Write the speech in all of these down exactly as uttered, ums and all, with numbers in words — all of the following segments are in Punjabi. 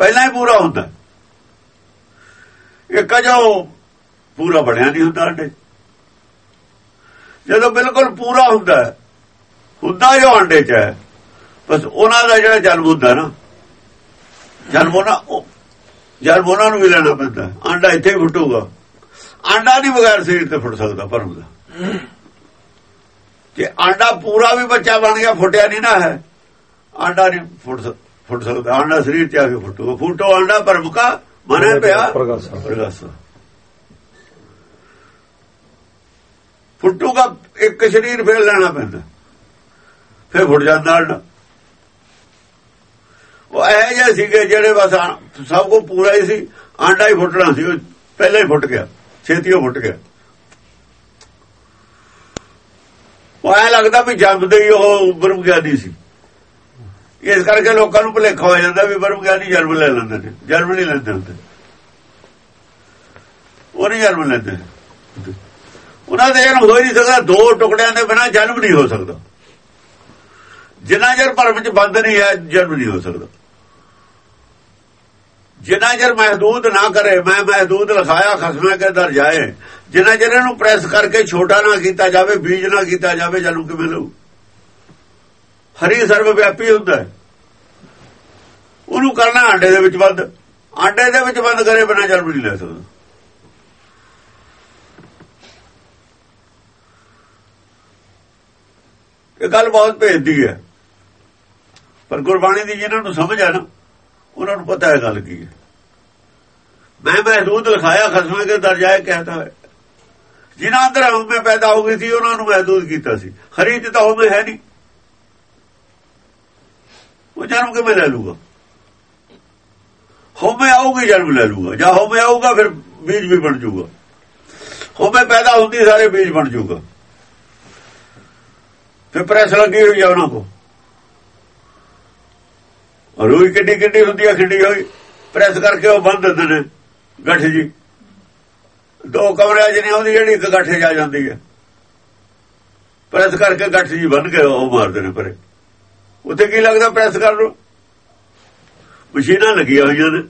ਪਹਿਲਾਂ ਹੀ ਪੂਰਾ ਹੁੰਦਾ। ਇੱਕ ਜੋ ਪੂਰਾ ਬਣਿਆ ਨਹੀਂ ਹੁੰਦਾ ਅੰਡੇ, ਜਦੋਂ ਬਿਲਕੁਲ ਪੂਰਾ ਹੁੰਦਾ ਹੁੰਦਾ ਜੋ ਅੰਡੇ ਚ ਹੈ, ਬਸ ਉਹਨਾਂ ਦਾ ਜਿਹੜਾ ਜਨਮ ਹੁੰਦਾ ਨਾ, ਜਨਮ ਉਹਨਾਂ ਜਨਮ ਉਹਨਾਂ ਨੂੰ ਵੀ ਲੈਣਾ ਪੈਂਦਾ। ਆਂਡਾ ਇੱਥੇ ਹੀ ਫੁੱਟੂਗਾ, ਆਂਡਾ ਨਹੀਂ ਬਗੈਰ ਸਰੀਰ ਤੇ ਫੁੱਟ ਸਕਦਾ ਭਰਮ ਦਾ। ਜੇ ਆਂਡਾ ਪੂਰਾ ਵੀ ਬੱਚਾ ਬਣ ਗਿਆ, ਫੁੱਟਿਆ ਨਹੀਂ ਨਾ ਹੈ, ਆਂਡਾ ਨਹੀਂ ਫੁੱਟ ਫੁੱਟ ਸਕਦਾ। ਆਂਡਾ ਸਰੀਰ ਚ ਆ ਕੇ ਫੁੱਟੂਗਾ। ਫੁੱਟੋ ਆਂਡਾ ਭਰਮ ਕਾ ਮਨੇ ਪਿਆ ਪ੍ਰਗਾਸਾ। ਫੁੱਟੂਗਾ ਇੱਕ ਸਰੀਰ ਫੇਰ ਲੈਣਾ ਪੈਂਦਾ, ਫੇਰ ਫੁੱਟ ਜਾਂਦਾ ਆਂਡਾ। ਉਹ ਇਹ ਜਿਹੇ ਸੀਗੇ ਜਿਹੜੇ ਬਸ ਸਭ ਕੁਝ ਪੂਰਾ ਹੀ ਸੀ, ਆਂਡਾ ਹੀ ਫੁੱਟਣਾ ਸੀ, ਉਹ ਪਹਿਲਾਂ ਹੀ ਫੁੱਟ ਗਿਆ, ਛੇਤੀ ਉਹ ਫੁੱਟ ਗਿਆ। ਉਹ ਐ ਲੱਗਦਾ ਵੀ ਜੰਮਦੇ ਹੀ ਉਹ ਬ੍ਰਹਮ ਗਿਆਨੀ ਸੀ। ਇਸ ਕਰਕੇ ਲੋਕਾਂ ਨੂੰ ਭੁਲੇਖਾ ਹੋ ਜਾਂਦਾ ਵੀ ਬ੍ਰਹਮ ਗਿਆਨੀ ਜਨਮ ਲੈ ਲੈਂਦੇ ਨੇ। ਜਨਮ ਨਹੀਂ ਲੈਂਦੇ ਹੁੰਦੇ, ਉਹ ਨਹੀਂ ਜਨਮ ਲੈਂਦੇ। ਉਹਨਾਂ ਦਾ ਜਨਮ ਹੋ ਹੀ ਨਹੀਂ ਸਕਦਾ, ਦੋ ਟੁਕੜਿਆਂ ਦੇ ਬਿਨਾਂ ਜਨਮ ਨਹੀਂ ਹੋ ਸਕਦਾ। ਜਿੰਨਾ ਚਿਰ ਭਰਮ ਚ ਬੰਦ ਨਹੀਂ ਹੈ, ਜਨਮ ਨਹੀਂ ਹੋ ਸਕਦਾ। ਜਿੰਨਾ ਚਿਰ ਮਹਿਦੂਦ ਨਾ ਕਰੇ, ਮੈਂ ਮਹਿਦੂਦ ਲਿਖਾਇਆ ਖਸਮੇ ਕੇ ਦਰ ਜਾਏ, ਜਿੰਨਾ ਚਿਰ ਇਹਨੂੰ ਪ੍ਰੈਸ ਕਰਕੇ ਛੋਟਾ ਨਾ ਕੀਤਾ ਜਾਵੇ, ਬੀਜ ਨਾ ਕੀਤਾ ਜਾਵੇ, ਜਨਮ ਕਿਵੇਂ ਲਊ? ਹਰੀ ਸਰਵ ਵਿਆਪੀ ਹੁੰਦਾ, ਉਹਨੂੰ ਕਰਨਾ ਆਂਡੇ ਦੇ ਵਿੱਚ ਬੰਦ। ਆਂਡੇ ਦੇ ਵਿੱਚ ਬੰਦ ਕਰੇ ਬਿਨਾਂ ਜਨਮ ਨਹੀਂ ਲੈ ਸਕਦਾ। ਇਹ ਗੱਲ ਬਹੁਤ ਭੇਦਦੀ ਹੈ, ਪਰ ਗੁਰਬਾਣੀ ਦੀ ਜਿਹਨਾਂ ਨੂੰ ਸਮਝ ਆ ਨਾ, ਉਹਨਾਂ ਨੂੰ ਪਤਾ ਹੈ ਗੱਲ ਕੀ ਹੈ। ਮੈਂ ਮਹਿਦੂਦ ਲਿਖਾਇਆ ਖਸਮੇ ਕੇ ਦਰ ਜਾਏ ਕਹਿਤਾ ਹੈ। ਜਿਨ੍ਹਾਂ ਅੰਦਰ ਹਉਮੈ ਪੈਦਾ ਹੋ ਗਈ ਸੀ, ਉਹਨਾਂ ਨੂੰ ਮਹਿਦੂਦ ਕੀਤਾ ਸੀ। ਹਰੀ ਚ ਤਾਂ ਹਉਮੈ ਹੈ ਨਹੀਂ, ਉਹ ਜਨਮ ਕਿਵੇਂ ਲੈ ਲੂਗਾ? ਹਉਮੈ ਆਊਗੀ ਜਨਮ ਲੈ ਲੂਗਾ। ਜਾਂ ਹਉਮੈ ਆਊਗਾ ਫਿਰ ਬੀਜ ਵੀ ਬਣ ਜੂਗਾ। ਹਉਮੈ ਪੈਦਾ ਹੁੰਦੀ ਸਾਰੇ ਬੀਜ ਬਣ ਜੂਗਾ। ਫਿਰ ਪ੍ਰੈਸ ਲੱਗੀ ਹੋਈ ਆ ਉਹਨਾਂ ਕੋ, ਰੂਈ ਕਿੱਡੀ ਕਿੱਡੀ ਹੁੰਦੀ ਆ, ਖਿੱਡੀ ਹੋਈ, ਪ੍ਰੈਸ ਕਰਕੇ ਉਹ ਬੰਨ ਦਿੰਦੇ ਨੇ ਗੱਠ ਜੀ। ਦੋ ਕਮਰਿਆਂ ਚ ਨਹੀਂ ਆਉਂਦੀ ਜਿਹੜੀ ਇੱਕ ਗੱਠ ਚ ਆ ਜਾਂਦੀ ਹੈ। ਪ੍ਰੈਸ ਕਰਕੇ ਗੱਠ ਜੀ ਬੰਨ ਕੇ ਉਹ ਮਾਰਦੇ ਨੇ ਪਰੇ। ਉੱਥੇ ਕੀ ਲੱਗਦਾ ਪ੍ਰੈਸ ਕਰ ਲੋ? ਮਸ਼ੀਨਾਂ ਲੱਗੀਆਂ ਹੋਈਆਂ ਨੇ।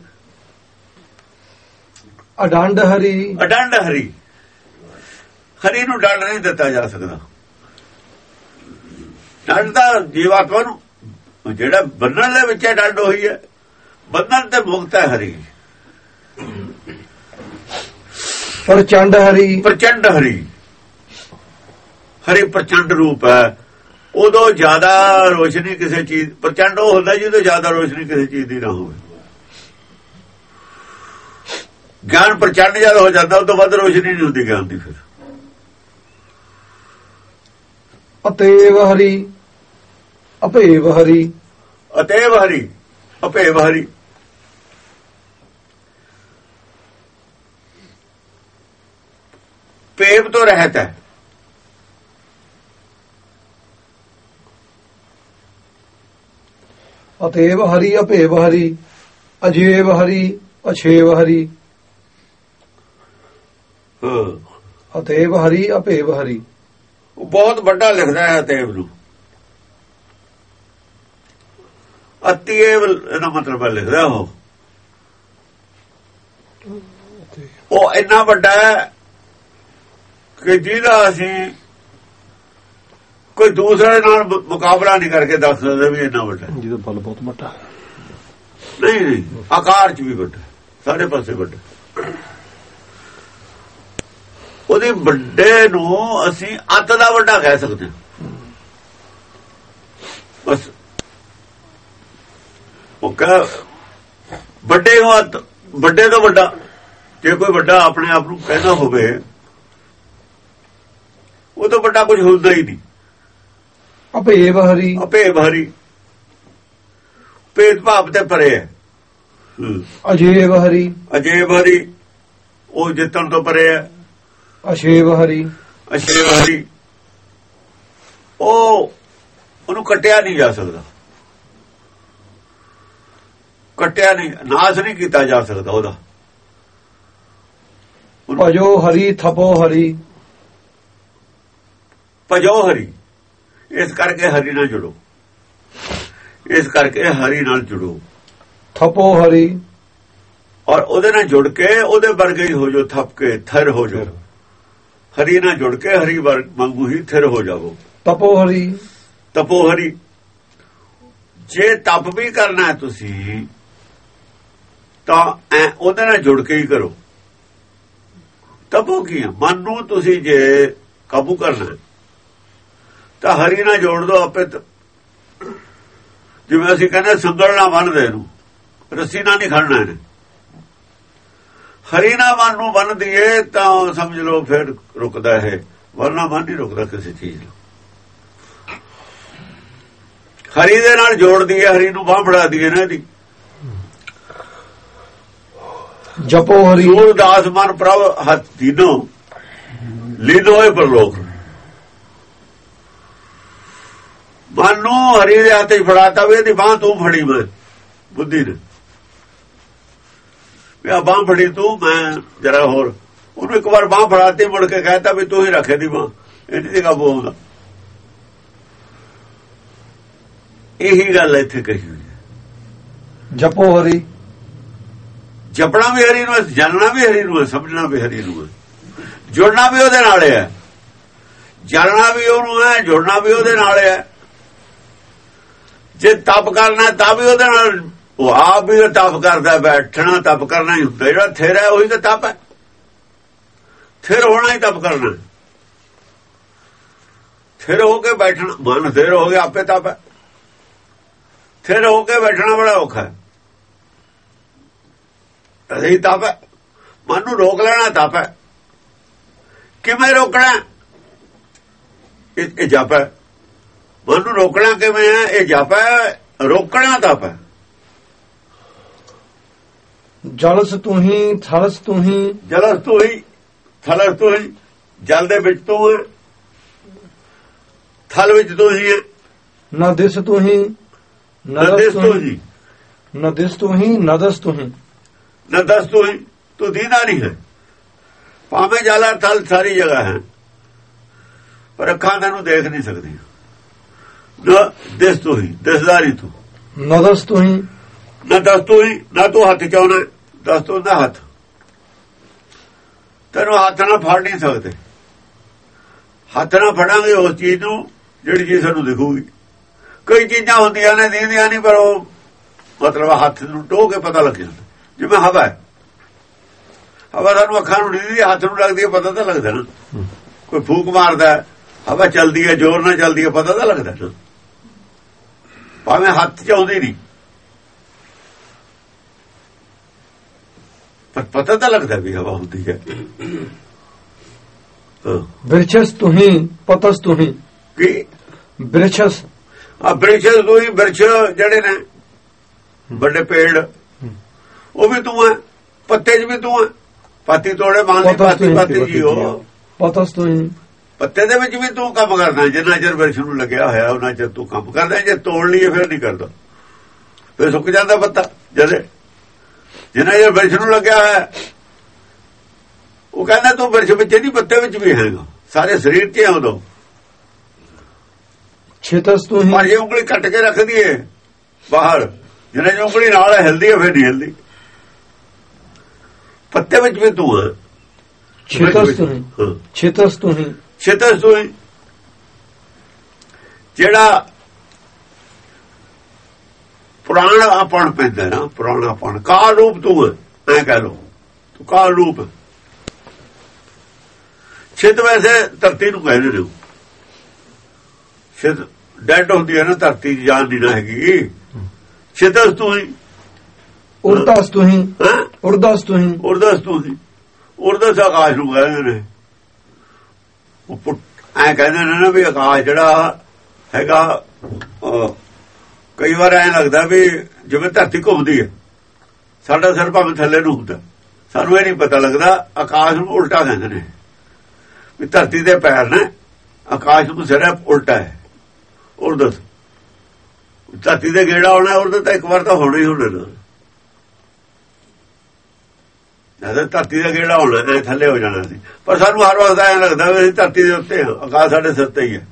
ਅਡੰਡ ਹਰੀ, ਅਡੰਡ ਹਰੀ। ਹਰੀ ਨੂੰ ਡੰਡ ਨਹੀਂ ਦਿੱਤਾ ਜਾ ਸਕਦਾ। ਡੰਡ ਦਾ ਜੀਵਾਤਮਾ ਨੂੰ, ਜਿਹੜਾ ਬੰਨਣ ਦੇ ਵਿੱਚ ਡੰਡ ਹੋਈ ਹੈ, ਬੰਨਣ ਤੇ ਮੁਕਤ ਹੈ ਹਰੀ। ਪ੍ਰਚੰਡ ਹਰੀ, ਪ੍ਰਚੰਡ ਹਰੀ। ਹਰੀ ਪ੍ਰਚੰਡ ਰੂਪ ਹੈ। ਉਦੋਂ ਜ਼ਿਆਦਾ ਰੋਸ਼ਨੀ ਕਿਸੇ ਚੀਜ਼, ਪ੍ਰਚੰਡ ਉਹ ਹੁੰਦਾ ਜਿਹਦੇ ਜ਼ਿਆਦਾ ਰੋਸ਼ਨੀ ਕਿਸੇ ਚੀਜ਼ ਦੀ ਨਾ ਹੋਵੇ। ਗਿਆਨ ਪ੍ਰਚੰਡ ਜਦ ਹੋ ਜਾਂਦਾ, ਉਹ ਤੋਂ ਵੱਧ ਰੋਸ਼ਨੀ ਨਹੀਂ ਹੁੰਦੀ ਗਿਆਨ ਦੀ। ਫਿਰ ਅਤੇਵ ਹਰੀ, ਅਭੇਵ ਹਰੀ। ਅਤੇਵ ਹਰੀ, ਅਭੇਵ ਹਰੀ। ਭੇਵ ਤੋਂ ਰਹਿਤ ਹੈ। ਅਤੇਵ ਹਰੀ, ਅਭੇਵ ਹਰੀ, ਅਜੇਵ ਹਰੀ, ਅਛੇਵ ਹਰੀ। ਅਤੇਵ ਹਰੀ, ਅਭੇਵ ਹਰੀ। ਉਹ ਬਹੁਤ ਵੱਡਾ ਲਿਖਦਾ ਹੈ ਅਤੇਵ ਨੂੰ। ਅਤੇਵ ਇਹਦਾ ਮਤਲਬ ਹੈ ਲਿਖਦਾ ਉਹ ਉਹ ਇੰਨਾ ਵੱਡਾ ਹੈ ਕਿ ਜਿਹਦਾ ਅਸੀਂ ਕੋਈ ਦੂਸਰੇ ਨਾਲ ਮੁਕਾਬਲਾ ਨਹੀਂ ਕਰਕੇ ਦੱਸ ਸਕਦੇ ਵੀ ਇੰਨਾ ਵੱਡਾ। ਜਿਹਦਾ ਬਲ ਬਹੁਤ ਵੱਡਾ ਨਹੀਂ ਨਹੀਂ, ਆਕਾਰ ਚ ਵੀ ਵੱਡਾ, ਸਾਰੇ ਪਾਸੇ ਵੱਡਾ। ਉਹਦੇ ਵੱਡੇ ਨੂੰ ਅਸੀਂ ਅੱਤ ਦਾ ਵੱਡਾ ਕਹਿ ਸਕਦੇ ਹਾਂ। ਬਸ ਉਹ ਕਹ ਵੱਡੇ ਨੂੰ ਅੱਤ, ਵੱਡੇ ਤੋਂ ਵੱਡਾ। ਜੇ ਕੋਈ ਵੱਡਾ ਆਪਣੇ ਆਪ ਨੂੰ ਕਹਿੰਦਾ ਹੋਵੇ, ਉਹ ਤੋਂ ਵੱਡਾ ਕੁਝ ਹੁੰਦਾ ਹੀ ਨਹੀਂ। ਅਭੇਵ ਹਰੀ, ਅਭੇਵ ਹਰੀ। ਭੇਦ ਭਾਵ ਤੇ ਪਰੇ ਹੈ। ਅਜੇਵ ਹਰੀ, ਅਜੇਵ ਹਰੀ। ਉਹ ਜਿੱਤਣ ਤੋਂ ਪਰੇ ਹੈ। ਅਸ਼ੇਵ ਹਰੀ, ਅਸ਼ੇਵ ਹਰੀ। ਉਹ ਉਹਨੂੰ ਕੱਟਿਆ ਨਹੀਂ ਜਾ ਸਕਦਾ, ਕੱਟਿਆ ਨਹੀਂ, ਨਾਸ਼ ਨਹੀਂ ਕੀਤਾ ਜਾ ਸਕਦਾ ਉਹਦਾ। ਭਜੋ ਹਰੀ, ਥਪੋ ਹਰੀ। ਭਜੋ ਹਰੀ। ਇਸ ਕਰਕੇ ਹਰੀ ਨਾਲ ਜੁੜੋ, ਇਸ ਕਰਕੇ ਹਰੀ ਨਾਲ ਜੁੜੋ। ਥਪੋ ਹਰੀ। ਔਰ ਉਹਦੇ ਨਾਲ ਜੁੜ ਕੇ ਉਹਦੇ ਵਰਗੇ ਹੀ ਹੋ ਜਾਓ, ਥੱਪ ਕੇ ਥਿਰ ਹੋ ਜਾਓ। ਹਰੀ ਨਾਲ ਜੁੜ ਕੇ ਹਰੀ ਵਾਂਗੂ ਹੀ ਥਿਰ ਹੋ ਜਾਵੋ। ਤਪੋ ਹਰੀ। ਤਪੋ ਹਰੀ। ਜੇ ਤਪ ਵੀ ਕਰਨਾ ਹੈ ਤੁਸੀਂ ਤਾਂ ਐ ਉਹਦੇ ਨਾਲ ਜੁੜ ਕੇ ਹੀ ਕਰੋ। ਤਪੋ ਕੀ ਹੈ? ਮਨ ਨੂੰ ਤੁਸੀਂ ਜੇ ਕਾਬੂ ਕਰਨਾ ਤਾਂ ਹਰੀ ਨਾਲ ਜੋੜ ਦੋ ਆਪੇ। ਜਿਵੇਂ ਅਸੀਂ ਕਹਿੰਦੇ ਸੰਗਲ ਨਾ ਬੰਨ੍ਹਦੇ ਨੂੰ, ਰੱਸੀ ਨਾਲ ਨਹੀਂ ਖੜਨਾ ਇਹਨੇ। ਹਰੀ ਨਾਲ ਮਨ ਨੂੰ ਬੰਨ੍ਹ ਦਈਏ ਤਾਂ ਸਮਝ ਲਓ ਫਿਰ ਰੁਕਦਾ ਹੈ, ਵਰਨਾ ਮਨ ਨਹੀਂ ਰੁਕਦਾ ਕਿਸੇ ਚੀਜ਼ ਨੂੰ। ਹਰੀ ਦੇ ਨਾਲ ਜੋੜ ਦਈਏ, ਹਰੀ ਨੂੰ ਬਾਂਹ ਫੜਾ ਦਈਏ ਨਾ ਇਹਦੀ। ਜਪੋ ਹਰੀ। ਸੂਰਦਾਸ ਮਨ ਪ੍ਰਭ ਹੱਥ ਦੀਨੋ ਲੀਨੋ ਹੋਏ ਪਰਲੋਕ। ਮਨ ਨੂੰ ਹਰੀ ਦੇ ਹੱਥ 'ਚ ਫੜਾਤਾ ਵੀ ਇਹਦੀ ਬਾਂਹ ਤੂੰ ਫੜੀ, ਮੈਂ ਬੁੱਧੀ ਨੇ ਵੀ ਆ ਬਾਂਹ ਫੜੀ ਤੂੰ, ਮੈਂ ਜਰਾ ਹੋਰ। ਉਹਨੂੰ ਇੱਕ ਵਾਰ ਬਾਂਹ ਫੜਾਤੀ, ਮੁੜ ਕੇ ਕਹਿਤਾ ਵੀ ਤੂੰ ਹੀ ਰੱਖੇ ਦੀ ਬਾਂਹ, ਇਹਦੀ ਤੇ ਕਾਬੂ ਆਉਂਦਾ। ਇਹੀ ਗੱਲ ਇੱਥੇ ਕਹੀ ਹੋਈ ਹੈ। ਜਪੋ ਹਰੀ। ਜਪਣਾ ਵੀ ਹਰੀ ਨੂੰ ਹੈ, ਜਾਣਨਾ ਵੀ ਹਰੀ ਨੂੰ ਹੈ, ਸਮਝਣਾ ਵੀ ਹਰੀ ਨੂੰ ਹੈ, ਜੁੜਨਾ ਵੀ ਉਹਦੇ ਨਾਲ ਹੈ। ਜਾਣਨਾ ਵੀ ਉਹਨੂੰ ਹੈ, ਜੁੜਨਾ ਵੀ ਉਹਦੇ ਨਾਲ ਹੈ। ਜੇ ਤਪ ਕਰਨਾ ਤਾਂ ਵੀ ਉਹਦੇ ਨਾਲ, ਉਹ ਆਪ ਵੀ ਤਪ ਕਰਦਾ। ਬੈਠਣਾ ਤਪ ਕਰਨਾ ਹੀ ਹੁੰਦਾ। ਜਿਹੜਾ ਥਿਰ ਹੈ ਉਹੀ ਤਾਂ ਤਪ ਹੈ। ਥਿਰ ਹੋਣਾ ਹੀ ਤਪ ਕਰਨਾ। ਥਿਰ ਹੋ ਕੇ ਬੈਠਣਾ, ਮਨ ਥਿਰ ਹੋ ਗਿਆ ਆਪੇ ਤਪ ਹੈ। ਥਿਰ ਹੋ ਕੇ ਬੈਠਣਾ ਬੜਾ ਔਖਾ ਹੈ, ਅਸੀ ਤਪ ਹੈ। ਮਨ ਨੂੰ ਰੋਕ ਲੈਣਾ ਤਪ ਹੈ। ਕਿਵੇਂ ਰੋਕਣਾ? ਇਹ ਜਪ ਹੈ। ਮਨ ਨੂੰ ਰੋਕਣਾ ਕਿਵੇਂ ਹੈ? ਇਹ ਜਪ ਹੈ। ਰੋਕਣਾ ਤਪ ਹੈ। ਜਲਸ ਤੂੰ ਹੀ ਥਲਸ ਤੂੰ ਹੀ। ਜਲਸ ਤੂੰ ਹੀ ਥਲਸ ਤੂੰ ਹੀ। ਜਲ ਦੇ ਵਿੱਚ ਤੂੰ ਹੈ, ਥਲ ਵਿੱਚ ਤੂੰ ਹੀ ਹੈ। ਨਾ ਦਿਸ ਤੂੰ ਹੀ ਨਦਸ ਤੂੰ ਹੀ। ਨਾ ਦਿਸ ਤੂੰ ਹੀ ਨਦਸ ਤੂੰ ਹੀ। ਨਾ ਦਸ ਤੂੰ ਹੀ। ਤੂੰ ਦੀਨਾ ਨਹੀਂ ਹੈ। ਭਾਵੇਂ ਜਲ ਥਲ ਸਾਰੀ ਜਗ੍ਹਾ ਹੈ, ਪਰ ਅੱਖਾਂ ਤੈਨੂੰ ਦੇਖ ਨਹੀਂ ਸਕਦੀਆਂ। ਨਾ ਦਿਸ ਤੂੰ ਹੀ, ਦਿਸਦਾ ਨਹੀਂ ਤੂੰ। ਨਦਸ ਤੂੰ ਹੀ। ਨਾ ਦਸ ਤੂੰ ਹੀ। ਨਾ ਤੂੰ ਹੱਥ ਚਾਉਣਾ, ਦਸ ਤੂੰ ਦਾ ਹੱਥ। ਤੈਨੂੰ ਹੱਥ ਨਾਲ ਫੜ ਨਹੀਂ ਸਕਦੇ। ਹੱਥ ਨਾਲ ਫੜਾਂਗੇ ਉਸ ਚੀਜ਼ ਨੂੰ ਜਿਹੜੀ ਚੀਜ਼ ਸਾਨੂੰ ਦਿਖੂਗੀ। ਕਈ ਚੀਜ਼ਾਂ ਹੁੰਦੀਆਂ ਨੇ ਦੀਂਦੀਆਂ ਨਹੀਂ, ਪਰ ਉਹ ਮਤਲਬ ਹੱਥ ਨੂੰ ਟੋਹ ਕੇ ਪਤਾ ਲੱਗ ਜਾਂਦਾ। ਜਿਵੇਂ ਹਵਾ ਹੈ, ਹਵਾ ਸਾਨੂੰ ਅੱਖਾਂ ਨੂੰ ਨਹੀਂ, ਹੱਥ ਨੂੰ ਲੱਗਦੀ ਹੈ, ਪਤਾ ਤਾਂ ਲੱਗਦਾ ਨਾ। ਕੋਈ ਫੂਕ ਮਾਰਦਾ, ਹਵਾ ਚੱਲਦੀ ਹੈ, ਜ਼ੋਰ ਨਾਲ ਚੱਲਦੀ ਹੈ, ਪਤਾ ਤਾਂ ਲੱਗਦਾ ਨਾ। ਭਾਵੇਂ ਹੱਥ ਚ ਆਉਂਦੀ ਨਹੀਂ, ਪਰ ਪਤਾ ਤਾਂ ਲੱਗਦਾ ਵੀ ਹਵਾ ਹੁੰਦੀ ਹੈ। ਬਿਰਛਸ ਤੂੰ ਹੀ ਪਤਸ ਤੂੰ ਹੀ। ਕੀ ਬਿਰਛਸ? ਆ ਬਿਰਛਸ ਤੂੰ ਹੀ। ਬਿਰਛ ਜਿਹੜੇ ਨੇ ਵੱਡੇ ਪੇੜ, ਉਹ ਵੀ ਤੂੰ ਹੈ। ਪੱਤੇ 'ਚ ਵੀ ਤੂੰ ਹੈ। ਪਾਤੀ ਤੋੜੇ ਮਾਂ ਦੀ ਪਾਤੀ ਪਾਤੀ ਜੀ ਹੋ। ਪਤਸ ਤੂੰ ਹੀ। ਪੱਤੇ ਦੇ ਵਿੱਚ ਵੀ ਤੂੰ ਕੰਮ ਕਰਦਾ। ਜਿੰਨਾ ਚਿਰ ਬਿਰਛ ਨੂੰ ਲੱਗਿਆ ਹੋਇਆ ਉਹਨਾਂ ਚਿਰ ਤੂੰ ਕੰਮ ਕਰਦਾ। ਜੇ ਤੋੜ ਲਈਏ ਫਿਰ ਨਹੀਂ ਕਰਦਾ, ਫਿਰ ਸੁੱਕ ਜਾਂਦਾ ਪੱਤਾ। ਜਦੇ ਜਿੰਨਾ ਚਿਰ ਬਿਰਛ ਨੂੰ ਲੱਗਿਆ ਹੋਇਆ, ਉਹ ਕਹਿੰਦਾ ਤੂੰ ਬਿਰਛ ਵਿੱਚ ਨਹੀਂ, ਪੱਤੇ ਵਿੱਚ ਵੀ ਹੈਗਾ, ਸਾਰੇ ਸਰੀਰ 'ਚ ਹੈ ਉਦੋਂ। ਛੇਤਸ ਤੂੰ ਹੀ। ਪਰ ਜੇ ਉਂਗਲੀ ਕੱਟ ਕੇ ਰੱਖ ਦਈਏ ਬਾਹਰ, ਜਿੰਨਾ ਚਿਰ ਉਂਗਲੀ ਨਾਲ ਹਿਲਦੀ ਹੈ ਫਿਰ ਨਹੀਂ ਹਿਲਦੀ। ਪੱਤੇ ਵਿੱਚ ਵੀ ਤੂੰ ਹੈ। ਛੇਤਸ ਤੂੰ ਹੀ। ਛੇਤਸ ਤੂੰ ਹੀ। ਛੇਤਸ ਤੂੰ ਹੀ। ਜਿਹੜਾ ਪੁਰਾਣ ਆਪਣ ਪੈਂਦਾ ਨਾ, ਪੁਰਾਣ ਆਪਣ ਕਾਲ ਰੂਪ ਤੂੰ ਹੈ, ਐ ਕਹਿ ਲੋ ਤੂੰ ਕਾਲ ਰੂਪ। ਛਿਤ ਵੈਸੇ ਧਰਤੀ ਨੂੰ ਕਹਿੰਦੇ ਨੇ। ਛਿਤ ਡੈਡ ਹੁੰਦੀ ਹੈ ਨਾ, ਧਰਤੀ ਦੀ ਜਾਨ ਨਹੀਂ ਨਾ ਹੈਗੀ। ਛਿਤਸ ਤੂੰ ਹੀ। ਉਰਦਸ ਤੂੰ ਹੀ। ਉਰਦਸ ਤੂੰ ਹੀ। ਉਰਦਸ ਤੂੰ ਹੀ। ਉਰਦਸ ਆਕਾਸ਼ ਨੂੰ ਕਹਿੰਦੇ ਨੇ। ਉਹ ਐ ਕਹਿੰਦੇ ਨੇ ਨਾ ਵੀ ਆਕਾਸ਼ ਜਿਹੜਾ ਹੈਗਾ, ਕਈ ਵਾਰ ਐਂ ਲੱਗਦਾ ਵੀ ਜਿਵੇਂ ਧਰਤੀ ਘੁੰਮਦੀ ਹੈ, ਸਾਡਾ ਸਿਰ ਭਾਵੇਂ ਥੱਲੇ ਨੂੰ ਹੁੰਦਾ, ਸਾਨੂੰ ਇਹ ਨਹੀਂ ਪਤਾ ਲੱਗਦਾ। ਆਕਾਸ਼ ਨੂੰ ਉਲਟਾ ਕਹਿੰਦੇ ਨੇ ਵੀ ਧਰਤੀ ਦੇ ਪੈਰ ਨੇ, ਆਕਾਸ਼ ਨੂੰ ਸਿਰ ਉਲਟਾ ਹੈ। ਉਰਦਸ ਧਰਤੀ ਦੇ ਗੇੜਾ ਆਉਣਾ, ਉਰਦਸ ਤਾਂ ਇੱਕ ਵਾਰ ਤਾਂ ਹੋਣਾ ਹੀ ਹੋਣਾ ਨਾ। ਧਰਤੀ ਦਾ ਗੇੜਾ ਹੋਣਾ, ਥੱਲੇ ਹੋ ਜਾਣਾ ਸੀ, ਪਰ ਸਾਨੂੰ ਹਰ ਵਕਤ ਐਂ ਲੱਗਦਾ ਵੀ ਅਸੀਂ ਧਰਤੀ ਦੇ ਉੱਤੇ ਹਾਂ, ਆਕਾਸ਼ ਸਾਡੇ ਸਿਰ ਤੇ ਹੀ ਹੈ।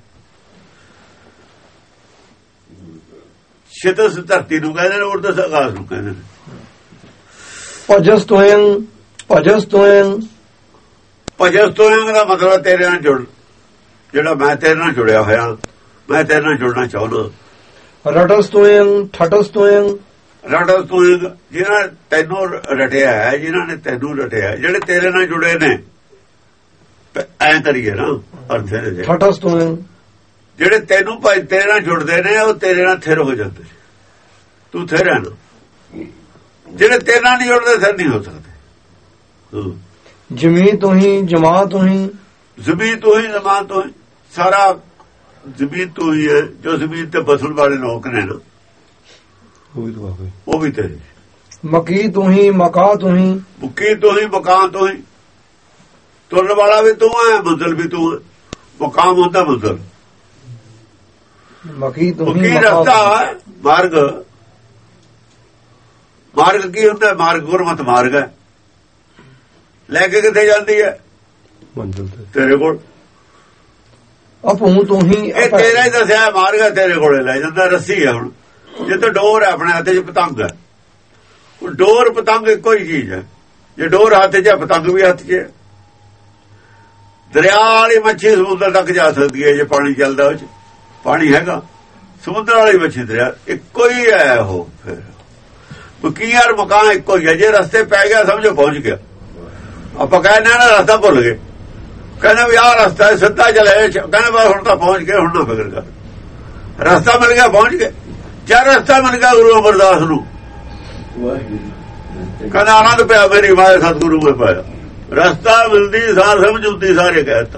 ਛਿਤਸ ਧਰਤੀ ਨੂੰ ਕਹਿੰਦੇ ਨੇ, ਉਰਦਸ ਆਕਾਸ਼ ਨੂੰ ਕਹਿੰਦੇ ਨੇ। ਭਜਸ ਤੋਇੰ ਭਜਸ ਤੋਇੰ ਭਜਸ ਤੋਇੰ ਦਾ ਮਤਲਬ ਤੇਰੇ ਨਾਲ ਜੁੜ, ਜਿਹੜਾ ਮੈਂ ਤੇਰੇ ਨਾਲ ਜੁੜਿਆ ਹੋਇਆ, ਮੈਂ ਤੇਰੇ ਨਾਲ ਜੁੜਨਾ ਚਾਹੁੰਦਾ। ਰਟਸ ਤੋਇੰ ਠਟਸ ਤੋਇੰ ਰਟਸ ਤੋਇੰ ਜਿਹਨਾਂ ਤੈਨੂੰ ਰਟਿਆ ਹੈ, ਜਿਨ੍ਹਾਂ ਨੇ ਤੈਨੂੰ ਰਟਿਆ, ਜਿਹੜੇ ਤੇਰੇ ਨਾਲ ਜੁੜੇ ਨੇ, ਐਂ ਕਰੀਏ ਨਾ ਅਰਥ ਦੇ। ਠਟਸ ਤੋਇੰ ਜਿਹੜੇ ਤੈਨੂੰ ਭਾਈ ਤੇਰੇ ਨਾਲ ਜੁੜਦੇ ਨੇ ਉਹ ਤੇਰੇ ਨਾਲ ਥਿਰ ਹੋ ਜਾਂਦੇ, ਤੂੰ ਥਿਰ ਹੈ ਨਾ। ਜਿਹੜੇ ਤੇਰੇ ਨਾਲ ਨਹੀਂ ਜੁੜਦੇ ਥਿਰ ਨਹੀਂ ਹੋ ਸਕਦੇ। ਜ਼ਮੀਨ ਤੋਂ ਹੀ ਜਮਾ ਤੋਂ ਹੀ ਜ਼ਮੀਨ ਤੋਂ ਹੀ ਜਮਾ ਤੋਂ ਹੀ ਸਾਰਾ ਜ਼ਮੀਨ ਤੋਂ ਹੀ ਹੈ। ਜੋ ਜ਼ਮੀਨ ਤੇ ਬਸਣ ਵਾਲੇ ਲੋਕ ਨੇ ਨਾ ਉਹ ਵੀ ਤੇਰੇ। ਮਕੀ ਤੋਂ ਹੀ ਮਕਾ ਤੋਂ ਹੀ ਮੁੱਕੀ ਤੋਂ ਹੀ ਮਕਾਨ ਤੋਂ ਹੀ। ਤੁਰਨ ਵਾਲਾ ਵੀ ਤੂੰ ਹੈ, ਮੰਜ਼ਿਲ ਵੀ ਤੂੰ ਹੈ। ਮਕਾਮ ਹੁੰਦਾ ਮੰਜ਼ਿਲ, ਮਕੀ ਤੋਂ ਹੀ ਰਸਤਾ ਮਾਰਗ। ਮਾਰਗ ਕੀ ਹੁੰਦਾ? ਮਾਰਗ ਗੁਰਮਤਿ ਮਾਰਗ ਹੈ। ਲੈ ਕੇ ਕਿੱਥੇ ਜਾਂਦੀ ਹੈ? ਮੰਜ਼ਿਲ ਤੇ, ਤੇਰੇ ਕੋਲ। ਆਪੂ ਤੋਂ ਹੀ ਇਹ ਤੇਰਾ ਹੀ ਦੱਸਿਆ ਮਾਰਗ ਹੈ, ਤੇਰੇ ਕੋਲੇ ਲੈ ਜਾਂਦਾ। ਰੱਸੀ ਹੈ ਹੁਣ, ਜੇ ਤਾਂ ਡੋਰ ਹੈ ਆਪਣੇ ਹੱਥ 'ਚ, ਪਤੰਗ ਹੈ। ਡੋਰ ਪਤੰਗ ਇੱਕੋ ਹੀ ਚੀਜ਼ ਹੈ। ਜੇ ਡੋਰ ਹੱਥ 'ਚ ਹੈ, ਪਤੰਗ ਵੀ ਹੱਥ 'ਚ ਹੈ। ਦਰਿਆ ਵਾਲੀ ਮੱਛੀ ਸਮੁੰਦਰ ਤੱਕ ਜਾ ਸਕਦੀ ਹੈ ਜੇ ਪਾਣੀ ਚੱਲਦਾ। ਉਹ 'ਚ ਪਾਣੀ ਹੈਗਾ। ਸਮੁੰਦਰ ਵਾਲੀ ਮੱਛੀ ਦਰਿਆ ਇੱਕੋ ਹੀ ਹੈ। ਉਹ ਫਿਰ ਕੀ ਯਾਰ ਮਕਾਨ ਇੱਕੋ ਹੀ ਹੈ। ਜੇ ਰਸਤੇ ਪੈ ਗਿਆ ਸਮਝੋ ਪਹੁੰਚ ਗਿਆ। ਆਪਾਂ ਕਹਿੰਦੇ ਨਾ ਰਸਤਾ ਭੁੱਲ ਗਏ, ਕਹਿੰਦੇ ਵੀ ਆਹ ਰਸਤਾ ਸਿੱਧਾ ਚਲੇ, ਕਹਿੰਦੇ ਬਸ ਹੁਣ ਤਾਂ ਪਹੁੰਚ ਗਏ, ਹੁਣ ਨਾ ਫਿਕਰ ਕਰ। ਰਸਤਾ ਮਿਲ ਗਿਆ, ਪਹੁੰਚ ਗਏ। ਚਾਰ ਰਸਤਾ ਮਿਲ ਗਿਆ ਗੁਰੂ ਅਮਰਦਾਸ ਨੂੰ, ਕਹਿੰਦਾ ਆਨੰਦ ਪਿਆ ਮੇਰੀ ਮਾਇਆ ਸਤਿਗੁਰੂ ਮੈਂ ਪਾਇਆ। ਰਸਤਾ ਮਿਲਦੀ ਸਾਰ ਸਮਝ ਹੁੰਦੀ ਸਾਰੇ ਕਹਿਤਾ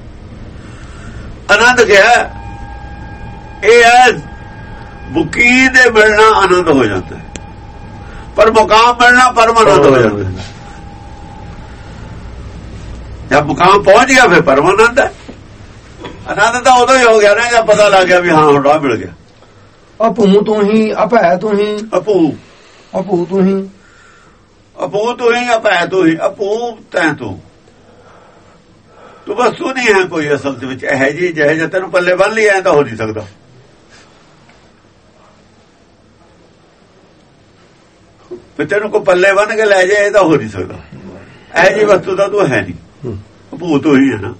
ਆਨੰਦ ਕਿਹਾ। ਇਹ ਹੈ ਮੁਕੀ ਦੇ ਮਿਲਣਾ ਆਨੰਦ ਹੋ ਜਾਂਦਾ, ਪਰ ਮੁਕਾਮ ਮਿਲਣਾ ਪਰਮ ਆਨੰਦ ਹੋ ਜਾਂਦਾ। ਜਦ ਮੁਕਾਮ ਪਹੁੰਚ ਗਿਆ ਫਿਰ ਪਰਮ ਆਨੰਦ ਹੈ। ਆਨੰਦ ਤਾਂ ਉਦੋਂ ਹੀ ਹੋ ਗਿਆ ਨਾ ਜਦ ਪਤਾ ਲੱਗ ਗਿਆ ਵੀ ਹਾਂ ਹੁਣ ਰਾਹ ਮਿਲ ਗਿਆ। ਅਪੂ ਤੋਂ ਹੀ ਅਭੈ ਤੋਂ ਹੀ ਅਪੂ ਅਪੂ ਤੋਂ ਹੀ ਅਪੂ ਤੋਂ ਹੀ ਅਭੈ ਤੋਂ ਹੀ। ਅਪੂ ਤੈਂ ਤੂੰ ਤੂੰ ਵਸਤੂ ਨਹੀਂ ਹੈ ਕੋਈ ਅਸਲ ਦੇ ਵਿੱਚ। ਇਹ ਜੀ ਜਿਹੇ ਜੇ ਤੈਨੂੰ ਪੱਲੇ ਬੰਨ ਲਈ ਐ ਤਾਂ ਹੋ ਨਹੀਂ ਸਕਦਾ। ਫਿਰ ਤੈਨੂੰ ਕੋਈ ਪੱਲੇ ਬੰਨ ਕੇ ਲੈ ਜਾਏ ਇਹ ਤਾਂ ਹੋ ਨਹੀਂ ਸਕਦਾ। ਇਹ ਜੀ ਵਸਤੂ ਤਾਂ ਤੂੰ ਹੈ ਨਹੀਂ। ਅਪੂ ਤੋਂ ਹੀ ਹੈ ਨਾ।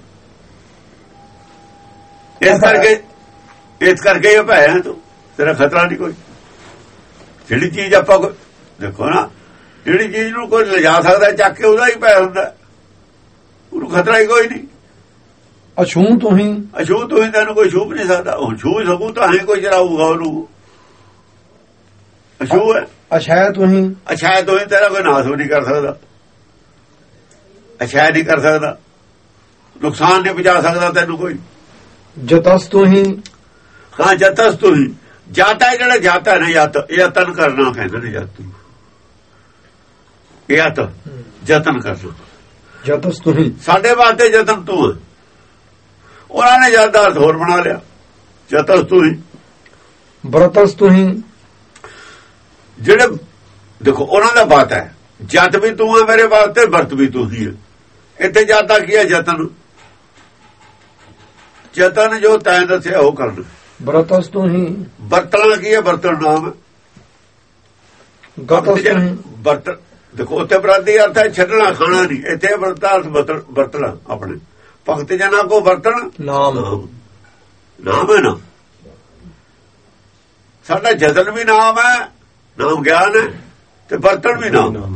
ਇਸ ਕਰਕੇ ਇਸ ਕਰਕੇ ਅਭੈ ਹੈ ਤੂੰ, ਤੇਰਾ ਖਤਰਾ ਨਹੀਂ ਕੋਈ। ਜਿਹੜੀ ਚੀਜ਼ ਆਪਾਂ ਦੇਖੋ ਨਾ, ਜਿਹੜੀ ਚੀਜ਼ ਨੂੰ ਕੋਈ ਲਿਜਾ ਸਕਦਾ ਚੱਕ ਕੇ ਉਹਦਾ ਹੀ ਭੈ ਹੁੰਦਾ, ਉਹਨੂੰ ਖਤਰਾ ਹੀ ਕੋਈ ਨਹੀਂ। ਅਛੂ ਤੋਂ ਹੀ ਅਛੂ ਤੋਂ ਹੀ ਤੈਨੂੰ ਕੋਈ ਛੂਪ ਨਹੀਂ ਸਕਦਾ। ਉਹ ਛੂ ਸਕੂ ਤਾਂ ਹੀ ਕੋਈ ਚਲਾਊਗਾ ਉਹਨੂੰ। ਅਛੂ ਹੈ। ਅਛੈ ਤੋਂ ਹੀ ਅਛੈ ਤੋਂ ਹੀ ਤੇਰਾ ਕੋਈ ਨਾਸ ਨਹੀਂ ਕਰ ਸਕਦਾ। ਅਛੈ ਨਹੀਂ ਕਰ ਸਕਦਾ, ਨੁਕਸਾਨ ਨਹੀਂ ਪਹੁੰਚਾ ਸਕਦਾ ਤੈਨੂੰ ਕੋਈ। ਜਤਸ ਤੋਂ ਹੀ ਹਾਂ ਜਤਸ ਤੋਂ ਹੀ। ਜਾਤਾ ਜਿਹੜਾ ਜਾਤਾ ਨਾ ਯਤ ਯਤਨ ਕਰਨਾ ਕਹਿੰਦੇ ਨੇ। ਜਾਤੂ ਯਤ ਯਤਨ ਕਰਨਾ। ਜਤਸ ਤੋਂ ਹੀ ਸਾਡੇ ਵਾਸਤੇ ਯਤਨ ਤੂੰ ਹੈ। ਉਹਨਾਂ ਨੇ ਜਦ ਦਾ ਅਰਥ ਹੋਰ ਬਣਾ ਲਿਆ। ਜਤਸ ਤੂੰ ਹੀ। ਬਰਤਸ ਤੋਂ ਹੀ ਜਿਹੜੇ ਦੇਖੋ ਉਹਨਾਂ ਦਾ ਬਾਤ ਹੈ। ਜਤ ਵੀ ਤੂੰ ਹੈ ਮੇਰੇ ਵਾਸਤੇ, ਵਰਤ ਵੀ ਤੂੰ ਹੀ ਹੈ। ਇੱਥੇ ਜਾਤਾ ਕੀ ਹੈ? ਯਤਨ। ਯਤਨ ਜੋ ਤੈਂ ਦੱਸਿਆ ਉਹ ਕਰਨਾ। ਬਰਤਸ ਤੋਂ ਹੀ ਵਰਤਣਾ ਕੀ ਹੈ? ਵਰਤਣ ਨਾਮ। ਗਤਸ ਤੋਂ ਹੀ ਵਰਤ ਦੇਖੋ ਉੱਥੇ ਬਰਾਦੀ ਅਰਥ ਹੈ ਛੱਡਣਾ ਖਾਣਾ ਨਹੀਂ। ਇੱਥੇ ਵਰਤਾ ਅਰਥ ਵਰਤਣਾ ਆਪਣੇ ਭਗਤ ਜਨਾਂ ਕੋ ਵਰਤਣ ਨਾਮ। ਨਾਮ ਹੈ ਨਾ ਸਾਡਾ। ਜਤਨ ਵੀ ਨਾਮ ਹੈ, ਨਾਮ ਗਿਆਨ ਹੈ, ਤੇ ਵਰਤਣ ਵੀ ਨਾਮ।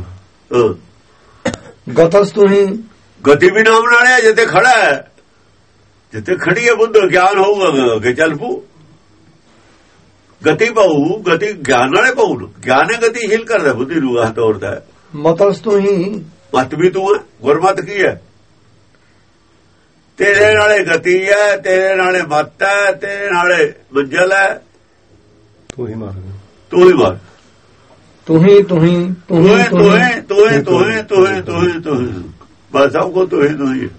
ਗਤਸ ਤੋਂ ਹੀ ਗਤੀ ਵੀ ਨਾਮ ਨਾਲ ਹੈ। ਜਿੱਥੇ ਖੜਾ ਹੈ, ਜਿੱਥੇ ਖੜੀ ਹੈ ਬੁੱਧ, ਗਿਆਨ ਹੋਊਗਾ ਅੱਗੇ ਚੱਲ ਪੂ। ਗਤੀ ਪਾਊ, ਗਤੀ ਗਿਆਨ ਨਾਲੇ ਪਾਊ। ਗਿਆਨ ਹੈ ਗਤੀਸ਼ੀਲ ਕਰਦਾ, ਬੁੱਧੀ ਨੂੰ ਆਹ ਤੋੜਦਾ ਹੈ। ਮਤਸ ਤੋਂ ਹੀ ਮਤ ਵੀ ਤੂੰ ਹੈ। ਗੁਰਮਤ ਕੀ ਹੈ? ਤੇਰੇ ਨਾਲੇ ਗਤੀ ਹੈ, ਤੇਰੇ ਨਾਲੇ ਮਤ ਹੈ, ਤੇਰੇ ਨਾਲੇ ਮੰਜ਼ਲ ਹੈ। ਤੂੰ ਹੀ ਮਾਰ ਤੂੰ ਹੀ ਮਾਰ। ਤੂੰ ਹੀ ਤੂੰ ਹੀ ਤੂੰ ਹੀ ਤੂੰ ਹੀ ਤੂੰ ਹੀ ਤੂੰ ਹੀ ਤੂੰ ਹੀ ਤੂੰ ਹੀ ਤੂੰ ਹੀ ਬਸ ਸਭ ਕੋ ਤੂੰ ਹੀ ਤੂੰ ਹੀ।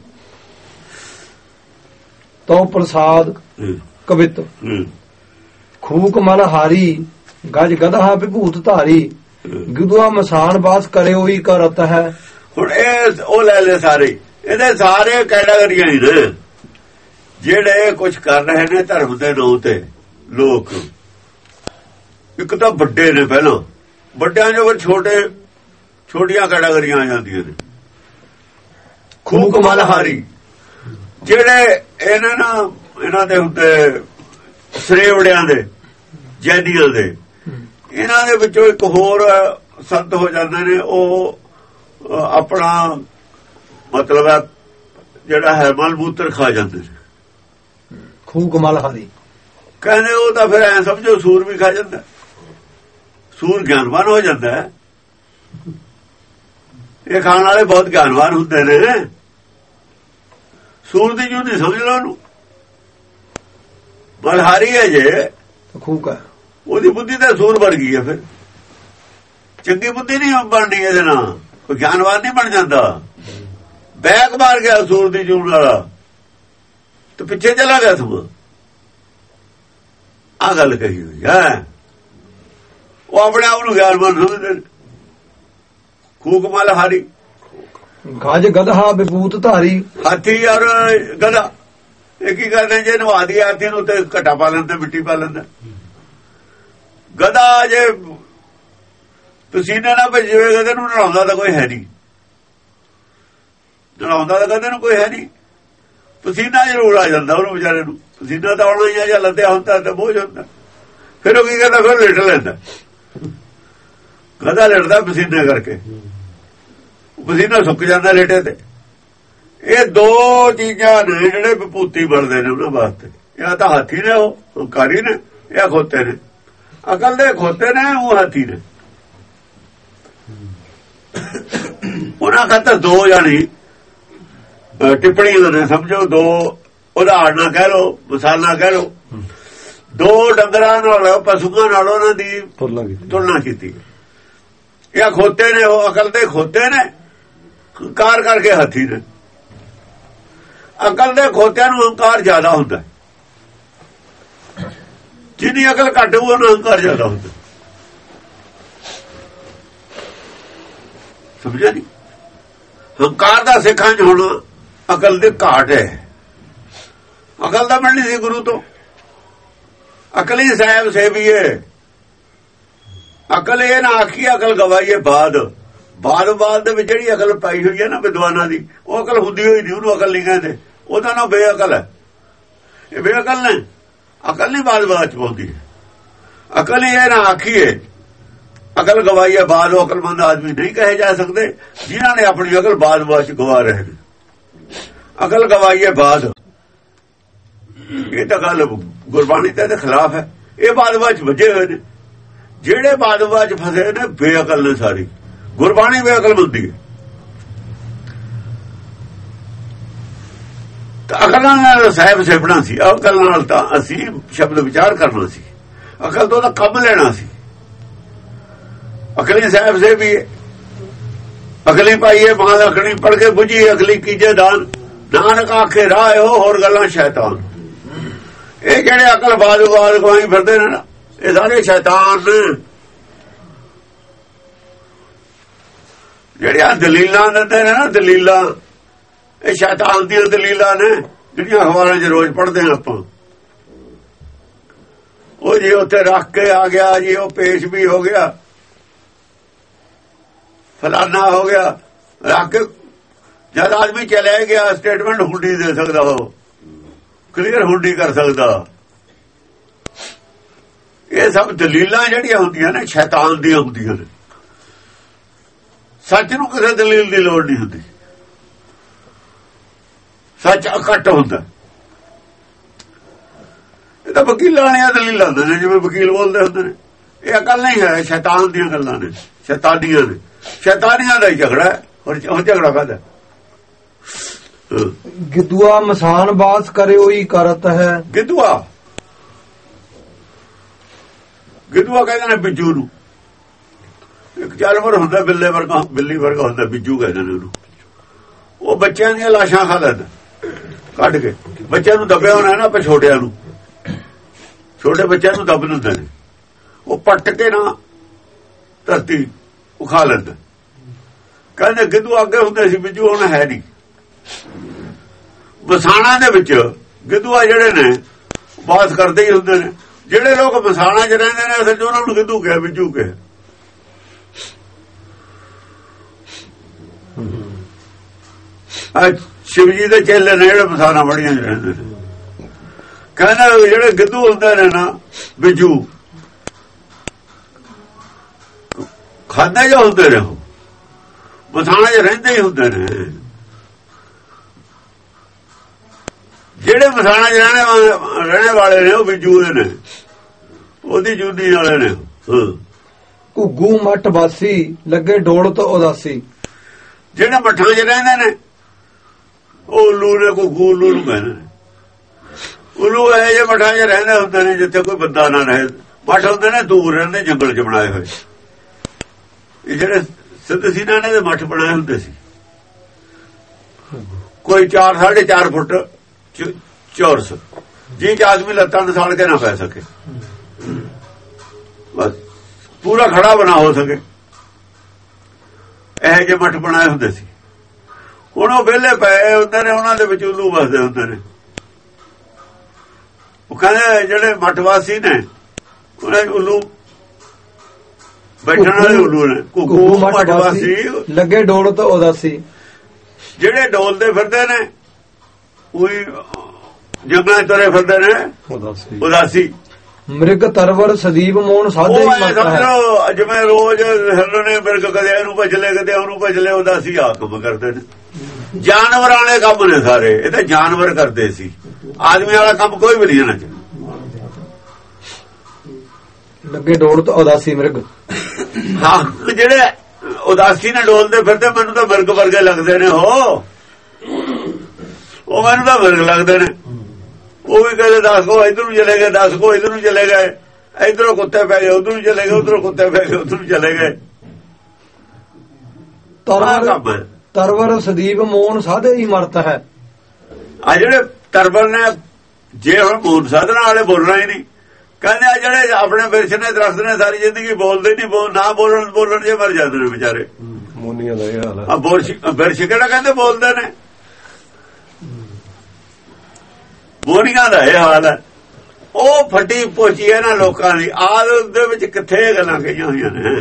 ਤੋ ਪ੍ਰਸਾਦ ਕਵਿਤ ਖੂਕ ਮਨ ਹਾਰੀ ਗਜ ਗਧਾ ਵਿਭੂਤ ਧਾਰੀ ਗਿਦਵਾ ਮਸਾਨ ਬਾਸ ਕਰੇ ਹੋਈ ਕਰਤ ਹੈ। ਹੁਣ ਇਹ ਉਹ ਲੈ ਲੈ ਸਾਰੇ, ਇਹਦੇ ਸਾਰੇ ਕੈਟਾਗਰੀਆਂ ਹੀ ਨੇ ਜਿਹੜੇ ਕੁਝ ਕਰ ਰਹੇ ਨੇ ਧਰਮ ਦੇ ਨਾਂ ਤੇ ਲੋਕ। ਇੱਕ ਤਾਂ ਵੱਡੇ ਨੇ, ਪਹਿਲਾਂ ਵੱਡਿਆਂ ਜੋ ਫਿਰ ਛੋਟੇ ਛੋਟੀਆਂ ਕੈਟਾਗਰੀਆਂ ਆ ਜਾਂਦੀਆਂ ਨੇ। ਖੂਕ ਮਲਹਾਰੀ ਜਿਹੜੇ ਇਹਨਾਂ ਨਾ ਇਹਨਾਂ ਦੇ ਹੁੰਦੇ ਸਰੇਵੜਿਆਂ ਦੇ ਜੈਨੀਆਂ ਦੇ, ਇਹਨਾਂ ਦੇ ਵਿੱਚੋਂ ਇੱਕ ਹੋਰ ਸੰਤ ਹੋ ਜਾਂਦੇ ਨੇ, ਉਹ ਆਪਣਾ ਮਤਲਬ ਹੈ ਜਿਹੜਾ ਹੈ ਮਲ ਮੂਤਰ ਖਾ ਜਾਂਦੇ ਨੇ। ਖੂਕ ਮਲਹਾਰੀ ਕਹਿੰਦੇ ਉਹ ਤਾਂ ਫਿਰ ਐ ਸਮਝੋ ਸੂਰ ਵੀ ਖਾ ਜਾਂਦਾ, ਸੂਰ ਗਿਆਨਵਾਨ ਹੋ ਜਾਂਦਾ ਹੈ। ਇਹ ਖਾਣ ਵਾਲੇ ਬਹੁਤ ਗਿਆਨਵਾਨ ਹੁੰਦੇ ਨੇ, ਸੂਰ ਦੀ ਜੂ ਨਹੀਂ ਸਮਝ ਲਓ ਉਹਨੂੰ। ਮਲਹਾਰੀ ਹੈ ਜੇ ਖੂਕ ਹੈ, ਉਹਦੀ ਬੁੱਧੀ ਤਾਂ ਸੂਰ ਵਰਗੀ ਹੈ, ਫਿਰ ਚੰਗੀ ਬੁੱਧੀ ਨਹੀਂ ਬਣਨੀ ਇਹਦੇ ਨਾਲ, ਕੋਈ ਗਿਆਨਵਾਨ ਨਹੀਂ ਬਣ ਜਾਂਦਾ। ਬੈਕ ਮਾਰ ਗਿਆ ਸੂਰ ਦੀ ਜੂਨ ਵਾਲਾ ਤੇ ਪਿੱਛੇ ਚਲਾ ਗਿਆ ਸਮਾਂ। ਆ ਗੱਲ ਕਹੀ ਹੋਈ ਹੈ, ਉਹ ਆਪਣੇ ਆਪ ਨੂੰ ਗਿਆਨਵਾਨ ਸਮਝਦੇ ਨੇ। ਖੂਕ ਮਲਹਾਰੀ ਗਜ ਗਧਾ ਵਿਭੂਤ ਧਾਰੀ, ਹਾਥੀ ਔਰ ਗਧਾ ਇੱਕ ਹੀ ਕਰਦੇ, ਜੇ ਨਵਾ ਦੀ ਹਾਥੀ ਨੂੰ ਤੇ ਘਟਾ ਪਾ ਲੈਂਦਾ, ਮਿੱਟੀ ਪਾ ਲੈਂਦਾ। ਗਧਾ ਜੇ ਪਸੀਨੇ ਨਾਲ ਭੇਜਵੇ ਗਧੇ ਨੂੰ ਨਲਾਉਂਦਾ ਤਾਂ ਕੋਈ ਹੈ ਨਹੀਂ, ਨਲਾਉਂਦਾ ਤਾਂ ਗਧੇ ਨੂੰ ਕੋਈ ਹੈ ਨਹੀਂ। ਪਸੀਨਾ ਜ਼ਰੂਰ ਆ ਜਾਂਦਾ ਉਹਨੂੰ ਵਿਚਾਰੇ ਨੂੰ, ਪਸੀਨਾ ਤਾਂ ਆਉਣਾ ਹੀ ਆ, ਜਾਂ ਲੱਦਿਆ ਹੁੰਦਾ ਤਾਂ ਬੋਝ ਹੁੰਦਾ। ਫਿਰ ਉਹ ਕੀ ਕਰਦਾ, ਫਿਰ ਲਿਟ ਲੈਂਦਾ। ਗਧਾ ਲਿਟਦਾ ਪਸੀਨੇ ਕਰਕੇ, ਪਸੀਨਾ ਸੁੱਕ ਜਾਂਦਾ ਲੇਟੇ ਤੇ। ਇਹ ਦੋ ਚੀਜ਼ਾਂ ਨੇ ਜਿਹੜੇ ਵਿਭੂਤੀ ਬਣਦੇ ਨੇ ਉਹਨਾਂ ਵਾਸਤੇ। ਇਹ ਤਾਂ ਹਾਥੀ ਨੇ, ਉਹ ਹੰਕਾਰੀ ਨੇ, ਇਹ ਖੋਤੇ ਨੇ। ਅਕਲ ਦੇ ਖੋਤੇ ਨੇ, ਉਹ ਹਾਥੀ ਨੇ। ਉਹਨਾਂ ਖਾਤਰ ਦੋ ਜਾਣੀ ਟਿੱਪਣੀਆਂ ਨੇ, ਸਮਝੋ ਦੋ ਉਦਾਹਰਨਾਂ ਕਹਿ ਲਓ, ਮਿਸਾਲਾਂ ਕਹਿ ਲਓ। ਦੋ ਡੰਗਰਾਂ ਨਾਲ ਪਸ਼ੂਆਂ ਨਾਲ ਉਹਨਾਂ ਦੀ ਤੁਲਨਾ ਕੀਤੀ। ਇਹ ਖੋਤੇ ਨੇ, ਉਹ ਅਕਲ ਦੇ ਖੋਤੇ ਨੇ, ਹੰਕਾਰ ਕਰਕੇ ਹਾਥੀ ਨੇ। ਅਕਲ ਦੇ ਖੋਤਿਆਂ ਨੂੰ ਹੰਕਾਰ ਜ਼ਿਆਦਾ ਹੁੰਦਾ, ਜਿੰਨੀ ਅਕਲ ਘੱਟ ਹੋਊ ਉਹਨੂੰ ਹੰਕਾਰ ਜ਼ਿਆਦਾ ਹੁੰਦਾ। ਸਮਝਿਆ ਨਹੀਂ? ਹੰਕਾਰ ਦਾ ਸਿੱਖਾਂ ਚ ਹੁਣ ਅਕਲ ਦੇ ਘਾਟ ਹੈ। ਅਕਲ ਦਾ ਮਿਲਣੀ ਸੀ ਗੁਰੂ ਤੋਂ। ਅਕਲੀ ਸਾਹਿਬ ਸੇਵੀਏ, ਅਕਲ ਇਹ ਨਾ ਆਖੀ ਅਕਲ ਗਵਾਈਏ ਬਾਦ। ਬਾਦ ਬਾਦ ਦੇ ਵਿੱਚ ਜਿਹੜੀ ਅਕਲ ਪਾਈ ਹੋਈ ਹੈ ਨਾ ਵਿਦਵਾਨਾਂ ਦੀ, ਉਹ ਅਕਲ ਹੁੰਦੀ ਹੋਈ ਨਹੀਂ, ਉਹਨੂੰ ਅਕਲ ਨਹੀਂ ਕਹਿੰਦੇ। ਉਹਦਾ ਨਾ ਬੇਅਕਲ ਹੈ। ਇਹ ਬੇਅਕਲ ਨੇ, ਅਕਲ ਨਹੀਂ ਬਾਦ ਬਾਦ ਚ ਪਾਉਂਦੀ। ਅਕਲ ਇਹ ਨਾ ਆਖੀਏ ਅਕਲ ਗਵਾਈਏ ਬਾਦ, ਉਹ ਅਕਲਮੰਦ ਆਦਮੀ ਨਹੀਂ ਕਹੇ ਜਾ ਸਕਦੇ ਜਿਨ੍ਹਾਂ ਨੇ ਆਪਣੀ ਅਕਲ ਬਾਦ ਬਾਦ ਚ ਗਵਾ ਰਹੇ ਨੇ। ਅਕਲ ਗਵਾਈਏ ਬਾਦ, ਇਹ ਤਾਂ ਗੱਲ ਗੁਰਬਾਣੀ ਦੇ ਖਿਲਾਫ ਹੈ। ਇਹ ਬਾਦ ਬਾਦ ਚ ਵੱਜੇ ਹੋਏ ਨੇ, ਜਿਹੜੇ ਬਾਦ ਬਾਦ ਚ ਫਸੇ ਨੇ ਬੇਅਕਲ ਨੇ ਸਾਰੀ। ਗੁਰਬਾਣੀ ਬੇਅਕਲ ਹੁੰਦੀ ਹੈ। ਤਾਂ ਅਕਲ ਨਾਲ ਸਾਹਿਬ ਸੇਵਣਾ ਸੀ, ਅਕਲ ਨਾਲ ਤਾਂ ਅਸੀਂ ਸ਼ਬਦ ਵਿਚਾਰ ਕਰਨਾ ਸੀ, ਅਕਲ ਤੋਂ ਤਾਂ ਕੰਮ ਲੈਣਾ ਸੀ। ਅਕਲੀ ਸਾਹਿਬ ਸੇ ਵੀ ਅਕਲੀ ਪਾਈਏ ਮਾਂ ਅਕਲੀ ਪੜ ਕੇ ਬੁਝੀ, ਅਕਲੀ ਕੀਜੇ ਦਾਨ, ਨਾਨਕ ਆਖੇ ਰਾਹ ਹੋ ਹੋਰ ਗੱਲਾਂ ਸ਼ੈਤਾਨ। ਇਹ ਜਿਹੜੇ ਅਕਲ ਬਾਦ ਬਾਦ ਗਵਾਈ ਫਿਰਦੇ ਨੇ ਨਾ, ਇਹ ਸਾਰੇ ਸ਼ੈਤਾਨ ਨੇ। ਜਿਹੜੀਆਂ ਦਲੀਲਾਂ ਦਿੰਦੇ ਨੇ ਨਾ, ਦਲੀਲਾਂ, ਇਹ ਸ਼ੈਤਾਨ ਦੀਆਂ ਦਲੀਲਾਂ ਨੇ, ਜਿਹੜੀਆਂ ਅਖਬਾਰਾਂ 'ਚ ਰੋਜ਼ ਪੜ੍ਹਦੇ ਹਾਂ ਆਪਾਂ। ਉਹ ਜੀ ਉੱਥੇ ਰੱਖ ਕੇ ਆ ਗਿਆ ਜੀ, ਉਹ ਪੇਸ਼ ਵੀ ਹੋ ਗਿਆ, ਫਲਾਨਾ ਹੋ ਗਿਆ, ਰੱਖ ਕੇ ਜਦ ਆਦਮੀ ਚਲੇ ਗਿਆ ਸਟੇਟਮੈਂਟ ਹੁੰਡੀ ਦੇ ਸਕਦਾ, ਉਹ ਕਲੀਅਰ ਹੁੰਡੀ ਕਰ ਸਕਦਾ। ਇਹ ਸਭ ਦਲੀਲਾਂ ਜਿਹੜੀਆਂ ਹੁੰਦੀਆਂ ਨੇ ਸ਼ੈਤਾਨ ਦੀਆਂ ਹੁੰਦੀਆਂ ਨੇ। ਸੱਚ ਨੂੰ ਕਿਸੇ ਦਲੀਲ ਦੀ ਲੋੜ ਨਹੀਂ ਹੁੰਦੀ, ਸੱਚ ਇਕੱਠ ਹੁੰਦਾ। ਇਹ ਤਾਂ ਵਕੀਲਾਂ ਵਾਲੀਆਂ ਦਲੀਲਾਂ ਹੁੰਦੇ ਨੇ, ਜਿਵੇਂ ਵਕੀਲ ਬੋਲਦੇ ਹੁੰਦੇ ਨੇ। ਇਹ ਅਕਲ ਨਹੀਂ ਹੈ, ਸ਼ੈਤਾਨ ਦੀਆਂ ਗੱਲਾਂ ਨੇ, ਸ਼ੈਤਾਨੀਆਂ ਨੇ। ਸ਼ੈਤਾਨੀਆਂ ਦਾ ਹੀ ਝਗੜਾ ਹੈ, ਹੋਰ ਝਗੜਾ ਕਾਹਦਾ? ਗਿੱਦੂਆ ਮਸਾਨ ਬਾਸ ਕਰੇ ਹੋਈ ਕਰਤ ਹੈ। ਗਿੱਦੂਆ, ਗਿੱਦੂਆ ਕਹਿੰਦੇ ਨੇ ਬਿੱਜੂ ਨੂੰ। ਇੱਕ ਜਾਨਵਰ ਹੁੰਦਾ ਬਿੱਲੇ ਵਰਗਾ, ਬਿੱਲੀ ਵਰਗਾ ਹੁੰਦਾ, ਬਿੱਜੂ ਕਹਿੰਦੇ ਨੇ ਉਹਨੂੰ। ਉਹ ਬੱਚਿਆਂ ਦੀਆਂ ਲਾਸ਼ਾਂ ਖਾ ਲੈਂਦਾ ਕੱਢ ਕੇ। ਬੱਚਿਆਂ ਨੂੰ ਦੱਬਿਆ ਹੋਣਾ ਨਾ ਆਪਾਂ, ਛੋਟਿਆਂ ਨੂੰ, ਛੋਟੇ ਬੱਚਿਆਂ ਨੂੰ ਦੱਬ ਦਿੰਦੇ ਨੇ। ਉਹ ਪੱਟ ਕੇ ਨਾ ਧਰਤੀ ਉਹ ਖਾ ਲੈਂਦਾ। ਕਹਿੰਦੇ ਗਿੱਦੂ ਅੱਗੇ ਹੁੰਦੇ ਸੀ, ਬਿੱਜੂ ਹੁਣ ਹੈ ਨਹੀਂ। ਮਸਾਣਾ ਦੇ ਵਿੱਚ ਗਿੱਦੂਆ ਜਿਹੜੇ ਨੇ ਬਾਸ ਕਰਦੇ ਹੀ ਹੁੰਦੇ ਨੇ। ਜਿਹੜੇ ਲੋਕ ਮਸਾਣਾ 'ਚ ਰਹਿੰਦੇ ਨੇ ਅਸਲ 'ਚ ਉਹਨਾਂ ਨੂੰ ਗਿੱਦੂ ਕਿਹਾ, ਬਿੱਜੂ ਕਿਹਾ। शिव जी के चेले ने ਜਿਹੜੇ ਮਸਾਣਾ ਬੜੀਆਂ ਰਹਿੰਦੇ ਨੇ ਕਹਿੰਦਾ ਜਿਹੜੇ ਗਿੱਧੂ ਹੁੰਦੇ ਨੇ ਨਾ ਬਿਜੂ ਖਾਂਦੇ ਜੋ ਹੁੰਦੇ ਨੇ ਮਸਾਣਾ ਚ ਰਹਿੰਦੇ ਹੀ ਹੁੰਦੇ ਨੇ ਜਿਹੜੇ ਮਸਾਣਾ ਚ ਰਹਿਣੇ ਰਹਿਣੇ ਵਾਲੇ ਨੇ ਉਹ ਬਿਜੂ ਦੇ ਨੇ ਉਹਦੀ ਜੂਦੀ ਵਾਲੇ ਨੇ ਘੁੱਗੂ ਮੱਠ ਵਾਸੀ ਲੱਗੇ ਡੋਲ ਤੋਂ ਉਦਾਸੀ ਜਿਹੜੇ ਮੱਠਾਂ ਚ ਰਹਿੰਦੇ ਨੇ ਉਹ ਉੱਲੂ ਨੇ ਘੁੱਗੂ ਉੱਲੂ ਨੂੰ ਕਹਿੰਦੇ ਨੇ ਉੱਲੂ ਇਹ ਜੇ ਮੱਠਾਂ ਚ ਰਹਿੰਦੇ ਹੁੰਦੇ ਨੇ ਜਿੱਥੇ ਕੋਈ ਬੰਦਾ ਨਾ ਰਹੇ ਮੱਠ ਹੁੰਦੇ ਨੇ ਦੂਰ ਰਹਿੰਦੇ ਜੰਗਲ ਚ ਬਣਾਏ ਹੋਏ ਇਹ ਜਿਹੜੇ ਸਿੱਧ ਸੀ ਨਾ ਦੇ ਮੱਠ ਬਣਾਏ ਹੁੰਦੇ ਸੀ ਕੋਈ ਚਾਰ ਸਾਢੇ ਚਾਰ ਫੁੱਟ ਚੌਰਸ ਜੀ ਚ ਆਦਮੀ ਲੱਤਾਂ ਨਸਾਲ ਕੇ ਨਾ ਪੈ ਸਕੇ ਬਸ ਪੂਰਾ ਖੜਾ ਬਣਾ ਹੋ ਸਕੇ ਇਹ ਜੇ ਮੱਠ ਬਣਾਏ ਹੁੰਦੇ ਸੀ ਹੁਣ ਉਹ ਵਿਹਲੇ ਪਏ ਹੁੰਦੇ ਨੇ ਉਹਨਾਂ ਦੇ ਵਿੱਚ ਉੱਲੂ ਵਸਦੇ ਹੁੰਦੇ ਨੇ ਉਹ ਕਹਿੰਦੇ ਜਿਹੜੇ ਮੱਠਵਾਸੀ ਨੇ ਉਹਨਾਂ ਉੱਲੂ ਬੈਠਣ ਵਾਲੇ ਉੱਲੂ ਨੇ ਘੁੱਗੂ ਮੱਠਵਾਸੀ ਲੱਗੇ ਡੋਲ ਤੋਂ ਉਦਾਸੀ ਜਿਹੜੇ ਡੋਲਦੇ ਫਿਰਦੇ ਨੇ ਉਹੀ ਜੰਗਲਾਂ ਤੁਰੇ ਫਿਰਦੇ ਨੇ ਉਦਾਸੀ ਮ੍ਰਿਗ ਤਰਵਰ ਸਦੀਪ ਮੋਹਨ ਸਾਧੇ ਸਮਝੋ ਜਿਵੇਂ ਰੋਜ਼ ਹਿਰਨ ਨੇ ਮਿਰਗ ਕਦੇ ਇਹਨੂੰ ਭਜ ਲੈ ਕਦੇ ਉਹਨੂੰ ਭਜ ਲੈ ਉਦਾਸੀ ਆ ਕੰਮ ਕਰਦੇ ਨੇ ਜਾਨਵਰਾਂ ਵਾਲੇ ਕੰਮ ਨੇ ਸਾਰੇ ਇਹ ਤਾਂ ਜਾਨਵਰ ਕਰਦੇ ਸੀ ਆਦਮੀ ਵਾਲਾ ਕੰਮ ਕੋਈ ਵੀ ਨਹੀਂ ਨਾ ਲੱਗੇ ਡੋਲ ਤੋਂ ਉਦਾਸੀ ਮਿਰਗ ਹਾਂ ਜਿਹੜੇ ਉਦਾਸੀ ਨਾਲ ਡੋਲਦੇ ਫਿਰਦੇ ਮੈਨੂੰ ਤਾਂ ਮਿਰਗ ਵਰਗੇ ਲੱਗਦੇ ਨੇ ਉਹ ਉਹ ਮੈਨੂੰ ਤਾਂ ਮਿਰਗ ਲੱਗਦੇ ਨੇ ਉਹ ਵੀ ਕਹਿੰਦੇ ਦਸ ਕੋ ਇੱਧਰ ਨੂੰ ਚਲੇ ਗਏ ਦਸ ਕੋ ਇੱਧਰ ਨੂੰ ਚਲੇ ਗਏ ਇੱਧਰੋਂ ਕੁੱਤੇ ਪੈ ਗਏ ਉੱਧਰ ਨੂੰ ਚਲੇ ਗਏ ਉੱਧਰੋਂ ਕੁੱਤੇ ਪੈ ਗਏ ਉੱਧਰ ਨੂੰ ਚਲੇ ਗਏ ਤਰਵਰ ਤਰਵਰ ਸਦੀਪ ਮੋਹਨ ਸਾਧੇ ਹੀ ਮਰਤ ਹੈ ਆ ਜਿਹੜੇ ਤਰਵਰ ਨੇ ਜੇ ਹੁਣ ਮੋਹਨ ਸਾਧਨਾ ਵਾਲੇ ਬੋਲਣਾ ਹੀ ਨਹੀਂ ਕਹਿੰਦੇ ਆ ਜਿਹੜੇ ਆਪਣੇ ਬਿਰਛ ਨੇ ਦਰਖਤ ਨੇ ਸਾਰੀ ਜ਼ਿੰਦਗੀ ਬੋਲਦੇ ਨਹੀਂ ਬੋਲ ਨਾ ਬੋਲਣ ਬੋਲਣ ਜੇ ਮਰ ਜਾਂਦੇ ਨੇ ਵਿਚਾਰੇ ਮੋਨੀਆਂ ਦਾ ਇਹ ਹਾਲ ਹੈ ਆ ਬਿਰਛ ਕਿਹੜਾ ਕਹਿੰਦੇ ਬੋਲਦੇ ਨੇ ਮੋਨੀਆਂ ਦਾ ਇਹ ਹਾਲ ਹੈ ਉਹ ਫੱਟੀ ਪੋਚੀ ਹੈ ਨਾ ਲੋਕਾਂ ਦੀ ਆਦਤ ਦੇ ਵਿੱਚ ਕਿੱਥੇ ਗੱਲਾਂ ਕਹੀਆਂ ਹੋਈਆਂ ਨੇ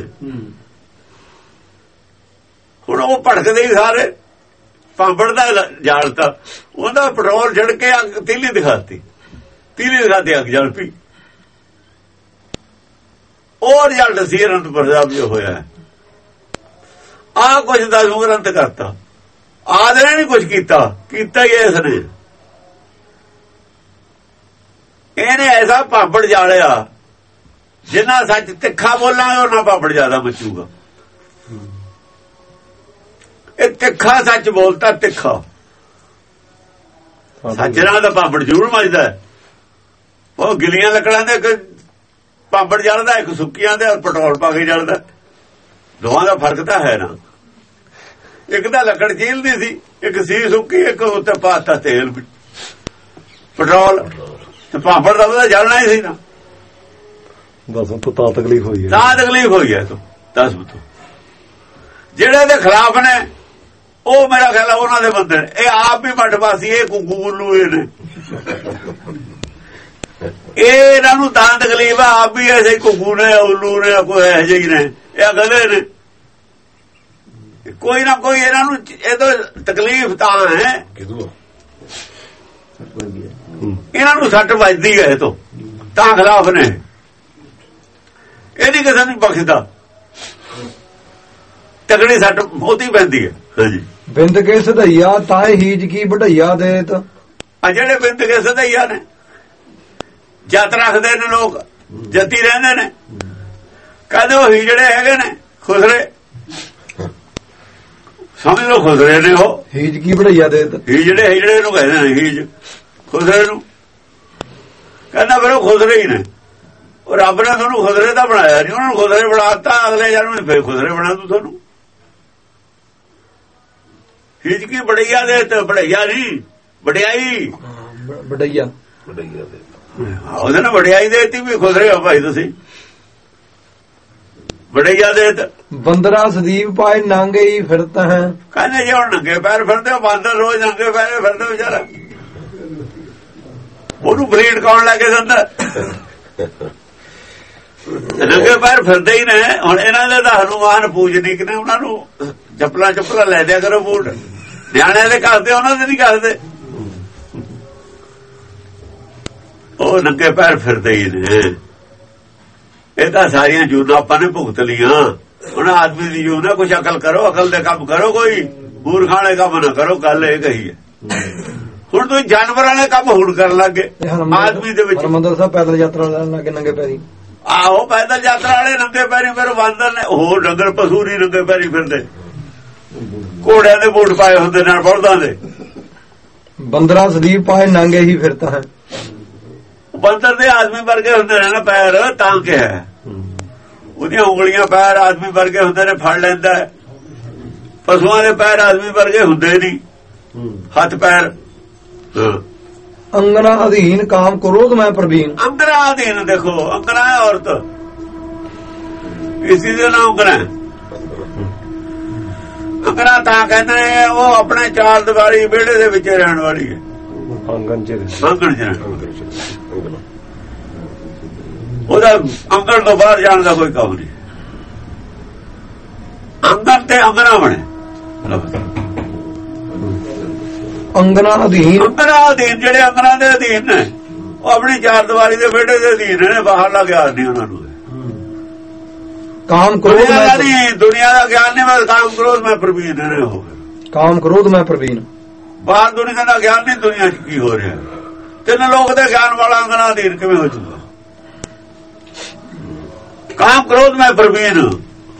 ਹੁਣ ਉਹ ਭੜਕਦੇ ਹੀ ਸਾਰੇ ਪਾਂਬੜ ਦਾ ਜਾਲਤਾ ਉਹਦਾ ਪੈਟਰੋਲ ਛਿੜ ਕੇ ਅੱਗ ਤੀਲੀ ਦਿਖਾਤੀ ਤੀਲੀ ਦਿਖਾਤੀ ਅੱਗ ਜਲ ਪਈ ਉਹ ਰਿਜ਼ਲਟ ਸੀ ਅਨੰਦਪੁਰ ਸਾਹਿਬ ਜੋ ਹੋਇਆ ਆਹ ਕੁਝ ਦਾ ਗ੍ਰੰਥ ਕਰਤਾ ਆਦਰੇ ਨੇ ਕੁਝ ਕੀਤਾ ਕੀਤਾ ਹੀ ਇਸ ਨੇ ਇਹਨੇ ਐਸਾ ਪਾਪੜ ਜਾਲਿਆ ਜਿੰਨਾ ਸੱਚ ਤਿੱਖਾ ਬੋਲਾਂਗੇ ਉਹਨਾਂ ਪਾਪੜ ਜ਼ਿਆਦਾ ਮਚੂਗਾ ਇਹ ਤਿੱਖਾ ਸੱਚ ਬੋਲਤਾ ਤਿੱਖਾ ਸੱਚ ਨਾਲ ਦਾ ਪਾਪੜ ਜ਼ਰੂਰ ਮਚਦਾ ਉਹ ਗਿਲੀਆਂ ਲੱਕੜਾਂ ਦੇ ਪਾਪੜ ਜਲਦਾ ਇੱਕ ਸੁੱਕੀਆਂ ਦੇ ਔਰ ਪੈਟਰੋਲ ਪਾ ਕੇ ਜਲਦਾ ਦੋਵਾਂ ਦਾ ਫਰਕ ਤਾਂ ਹੈ ਨਾ ਇੱਕ ਤਾਂ ਲੱਕੜ ਚੀਲਦੀ ਸੀ ਇੱਕ ਸੀ ਸੁੱਕੀ ਇੱਕ ਉੱਤੇ ਪਾਤਾ ਤੇਲ ਪੈਟਰੋਲ ਤੇ ਪਾਪੜ ਦਾ ਉਹਦਾ ਜਲਣਾ ਹੀ ਸੀ ਨਾ ਦੱਸ ਤੋਂ ਤਾਂ ਤਕਲੀਫ ਹੋਈ ਹੈ ਤਾਂ ਤਕਲੀਫ ਹੋਈ ਹੈ ਤੂੰ ਦੱਸ ਬਤੋ ਜਿਹੜੇ ਦੇ ਖਿਲਾਫ ਨੇ ਉਹ ਮੇਰਾ ਖਿਆਲ ਉਹਨਾਂ ਦੇ ਬੰਦੇ ਨੇ ਇਹ ਆਪ ਵੀ ਮੱਠਵਾਸੀ ਇਹ ਕੁੱਗੂ ਇਹ ਨੇ ਇਹ ਇਹਨਾਂ ਨੂੰ ਤਾਂ ਤਕਲੀਫ ਆ ਆਪ ਵੀ ਐਸੇ ਕੁੱਗੂ ਨੇ ਉੱਲੂ ਨੇ ਕੋਈ ਇਹੋ ਜਿਹੇ ਨੇ ਇਹ ਗਧੇ ਨੇ ਕੋਈ ਨਾ ਕੋਈ ਇਹਨਾਂ ਨੂੰ ਇਹ ਤਾਂ ਤਕਲੀਫ ਤਾਂ ਹੈ ਇਹਨਾਂ ਨੂੰ ਸੱਟ ਵੱਜਦੀ ਹੈ ਤੋਂ ਤਾਂ ਖਿਲਾਫ ਨੇ ਇਹ ਨਹੀਂ ਕਿਸੇ ਨੂੰ ਬਖਸ਼ਦਾ ਤਗੜੀ ਸੱਟ ਬਹੁਤੀ ਪੈਂਦੀ ਹੈ ਹਾਂਜੀ ਬਿੰਦ ਕੇ ਸਧਈਆ ਤਾਂ ਹੀਜ ਕੀ ਵਢਈਆ ਦੇਤ ਆ ਜਿਹੜੇ ਬਿੰਦ ਕੇ ਸਧਈਆ ਨੇ ਜੱਤ ਰੱਖਦੇ ਨੇ ਲੋਕ ਜੱਤੀ ਰਹਿੰਦੇ ਨੇ ਕਹਿੰਦੇ ਉਹ ਹੀ ਜਿਹੜੇ ਹੈਗੇ ਨੇ ਖੁਸਰੇ ਸਮਝ ਲਓ ਖੁਸਰੇ ਨੇ ਉਹ ਹੀਜ ਕੀ ਵਢਈਆ ਦੇਤ ਹੀ ਜਿਹੜੇ ਜਿਹੜੇ ਨੂੰ ਕਹਿੰਦੇ ਨੇ ਹੀਜ ਖੁਸਰੇ ਨੂੰ ਕਹਿੰਦਾ ਫਿਰ ਉਹ ਖੁਸਰੇ ਹੀ ਨੇ ਉਹ ਰੱਬ ਨੇ ਤੁਹਾਨੂੰ ਖੁਸਰੇ ਦਾ ਬਣਾਇਆ ਨਹੀਂ ਉਹਨਾਂ ਨੂੰ ਖੁਸਰੇ ਬਣਾਤਾ ਅਗਲੇ ਜਨਮ ਵਿੱਚ ਫਿਰ ਖੁਸਰੇ ਬਣਾ ਦੂ ਤੁਹਾਨੂੰ ਹੀਜ ਕੀ ਵਢਈਆ ਦੇਤ ਵਢਈਆ ਨਹੀਂ ਵਡਿਆਈ ਵਡਈਆ ਉਹਦੇ ਨਾਲ ਵਡਿਆਈ ਦੇਤੀ ਵੀ ਖੁਸਰੇ ਹੋ ਭਾਈ ਤੁਸੀਂ ਵਡਈਆ ਦੇਤ ਬੰਦਰਾ ਸਦੀਪ ਪਾਏ ਨਾਂਗੇ ਹੀ ਫਿਰਤਾ ਹੈ ਕਹਿੰਦੇ ਜੇ ਹੁਣ ਨੰਗੇ ਪੈਰ ਫਿਰਦੇ ਹੋ ਬਾਂਦਰ ਰੋਜ਼ ਨੰਗੇ ਪੈਰ ਫਿਰਦੇ ਵਿਚਾਰਾ ਉਹਨੂੰ ਬਰੀਡ ਕੌਣ ਲੈ ਕੇ ਦਿੰਦਾ ਨੰਗੇ ਪੈਰ ਫਿਰਦੇ ਹੀ ਨੇ ਹੁਣ ਇਹਨਾਂ ਦੇ ਤਾਂ ਹਨੂਮਾਨ ਪੂਜਨੀਕ ਨੇ ਉਹਨਾਂ ਨੂੰ ਚੱਪਲਾਂ ਚੱਪਲਾਂ ਲੈ ਦਿਆ ਕਰੋ ਬੂਟ। ਨਿਆਣਿਆਂ ਦੇ ਕਰਦੇ, ਉਹਨਾਂ ਦੇ ਨਹੀਂ ਕਰਦੇ। ਉਹ ਨੰਗੇ ਪੈਰ ਫਿਰਦੇ ਹੀ ਨੇ। ਇਹ ਤਾਂ ਸਾਰੀਆਂ ਜੂਨਾਂ ਆਪਾਂ ਨੇ ਭੁਗਤ ਲੀਆਂ। ਹੁਣ ਆਦਮੀ ਦੀ ਜੂਨ ਹੈ, ਕੁਛ ਅਕਲ ਕਰੋ, ਅਕਲ ਦੇ ਕੰਮ ਕਰੋ, ਕੋਈ ਮੂਰਖ ਵਾਲੇ ਕੰਮ ਨਾ ਕਰੋ। ਗੱਲ ਇਹ ਕਹੀ ਹੈ। ਹੁਣ ਤੁਸੀਂ ਜਾਨਵਰਾਂ ਵਾਲੇ ਕੰਮ ਹੁਣ ਕਰਨ ਲੱਗੇ। ਆਦਮੀ ਦੇ ਵਿੱਚ ਹਰਮੰਦਰ ਸਾਹਿਬ ਪੈਦਲ ਯਾਤਰਾ ਲੈਣ ਲੱਗੇ ਨੰਗੇ ਪੈਰੀ। ਆਹੋ ਪੈਦਲ ਯਾਤਰਾ ਵਾਲੇ ਨੰਗੇ ਪੈਰੀ, ਫਿਰ ਬਾਂਦਰ ਨੇ ਹੋਰ ਡੰਗਰ ਪਸ਼ੂ ਨਹੀਂ ਨੰਗੇ ਪੈਰੀ ਫਿਰਦੇ। ਘੋੜਿਆਂ ਦੇ ਬੂਟ ਪਾਏ ਹੁੰਦੇ ਨਾਲ, ਬਲਦਾਂ ਦੇ। ਬੰਦਰਾਂ ਸਲੀਪ ਪਾਏ ਨੰਗੇ ਹੀ ਫਿਰਤਾ ਹੈ। ਬੰਦਰ ਦੇ ਆਦਮੀ ਵਰਗੇ ਹੁੰਦੇ ਨੇ ਨਾ ਪੈਰ, ਤਾਂ ਕਿਹਾ ਉਹਦੀਆਂ ਉਂਗਲੀਆਂ ਪੈਰ ਆਦਮੀ ਵਰਗੇ ਹੁੰਦੇ ਨੇ, ਫੜ ਲੈਂਦਾ। ਪਸ਼ੂਆਂ ਦੇ ਪੈਰ ਆਦਮੀ ਵਰਗੇ ਹੁੰਦੇ ਨਹੀਂ, ਹੱਥ ਪੈਰ। ਅੰਗਨਾ ਅਧੀਨ ਕਾਮ ਕ੍ਰੋਧ ਮੈਂ ਪ੍ਰਵੀਨ। ਅੰਗਨਾ ਅਧੀਨ ਦੇਖੋ, ਅੰਗਨਾ ਹੈ ਔਰਤ, ਇਸੇ ਦੇ ਨਾਮ ਅੰਗਨਾ। ਅੰਗਨਾ ਤਾਂ ਕਹਿੰਦੇ ਨੇ ਉਹ ਆਪਣੇ ਚਾਰ ਦੀਵਾਰੀ ਵਿਹੜੇ ਦੇ ਵਿੱਚ ਰਹਿਣ ਵਾਲੀ ਹੈ। ਆਂਗਣ ਚ ਆਂਗਣ ਚ ਉਹਦਾ ਆਂਗਣ ਤੋਂ ਬਾਹਰ ਜਾਣ ਦਾ ਕੋਈ ਕੰਮ ਨਹੀਂ। ਆਂਗਣ ਤੇ ਅੰਗਨਾ ਬਣੇ। ਅੰਗਨਾ ਅਧੀਨ, ਅੰਗਨਾ ਅਧੀਨ, ਜਿਹੜੇ ਅੰਗਨਾ ਦੇ ਅਧੀਨ ਨੇ ਉਹ ਆਪਣੀ ਚਾਰ ਦੀਵਾਰੀ ਦੇ ਵਿਹੜੇ ਦੇ ਅਧੀਨ ਨੇ। ਬਾਹਰ ਲਾ ਗਿਆਨ ਨਹੀਂ ਉਹਨਾਂ ਨੂੰ। ਕਾਮ ਕ੍ਰੋਧ ਨਹੀਂ, ਦੁਨੀਆ ਦਾ ਗਿਆਨ ਨਹੀਂ, ਬਸ ਕਾਮ ਕ੍ਰੋਧ ਮੈਂ ਪ੍ਰਵੀਨ ਨੇ। ਉਹ ਕਾਮ ਕ੍ਰੋਧ ਮੈਂ ਪ੍ਰਵੀਨ। ਬਾਹਰ ਦੁਨੀਆ ਦਾ ਗਿਆਨ ਨਹੀਂ, ਦੁਨੀਆ 'ਚ ਕੀ ਹੋ ਰਿਹਾ। ਤਿੰਨ ਲੋਕ ਦੇ ਗਿਆਨ ਵਾਲਾ ਅੰਗਨਾ ਅਧੀਨ ਕਿਵੇਂ ਹੋ ਚੁੱਕਾ। ਕਾਮ ਕ੍ਰੋਧ ਮੈਂ ਪ੍ਰਵੀਨ।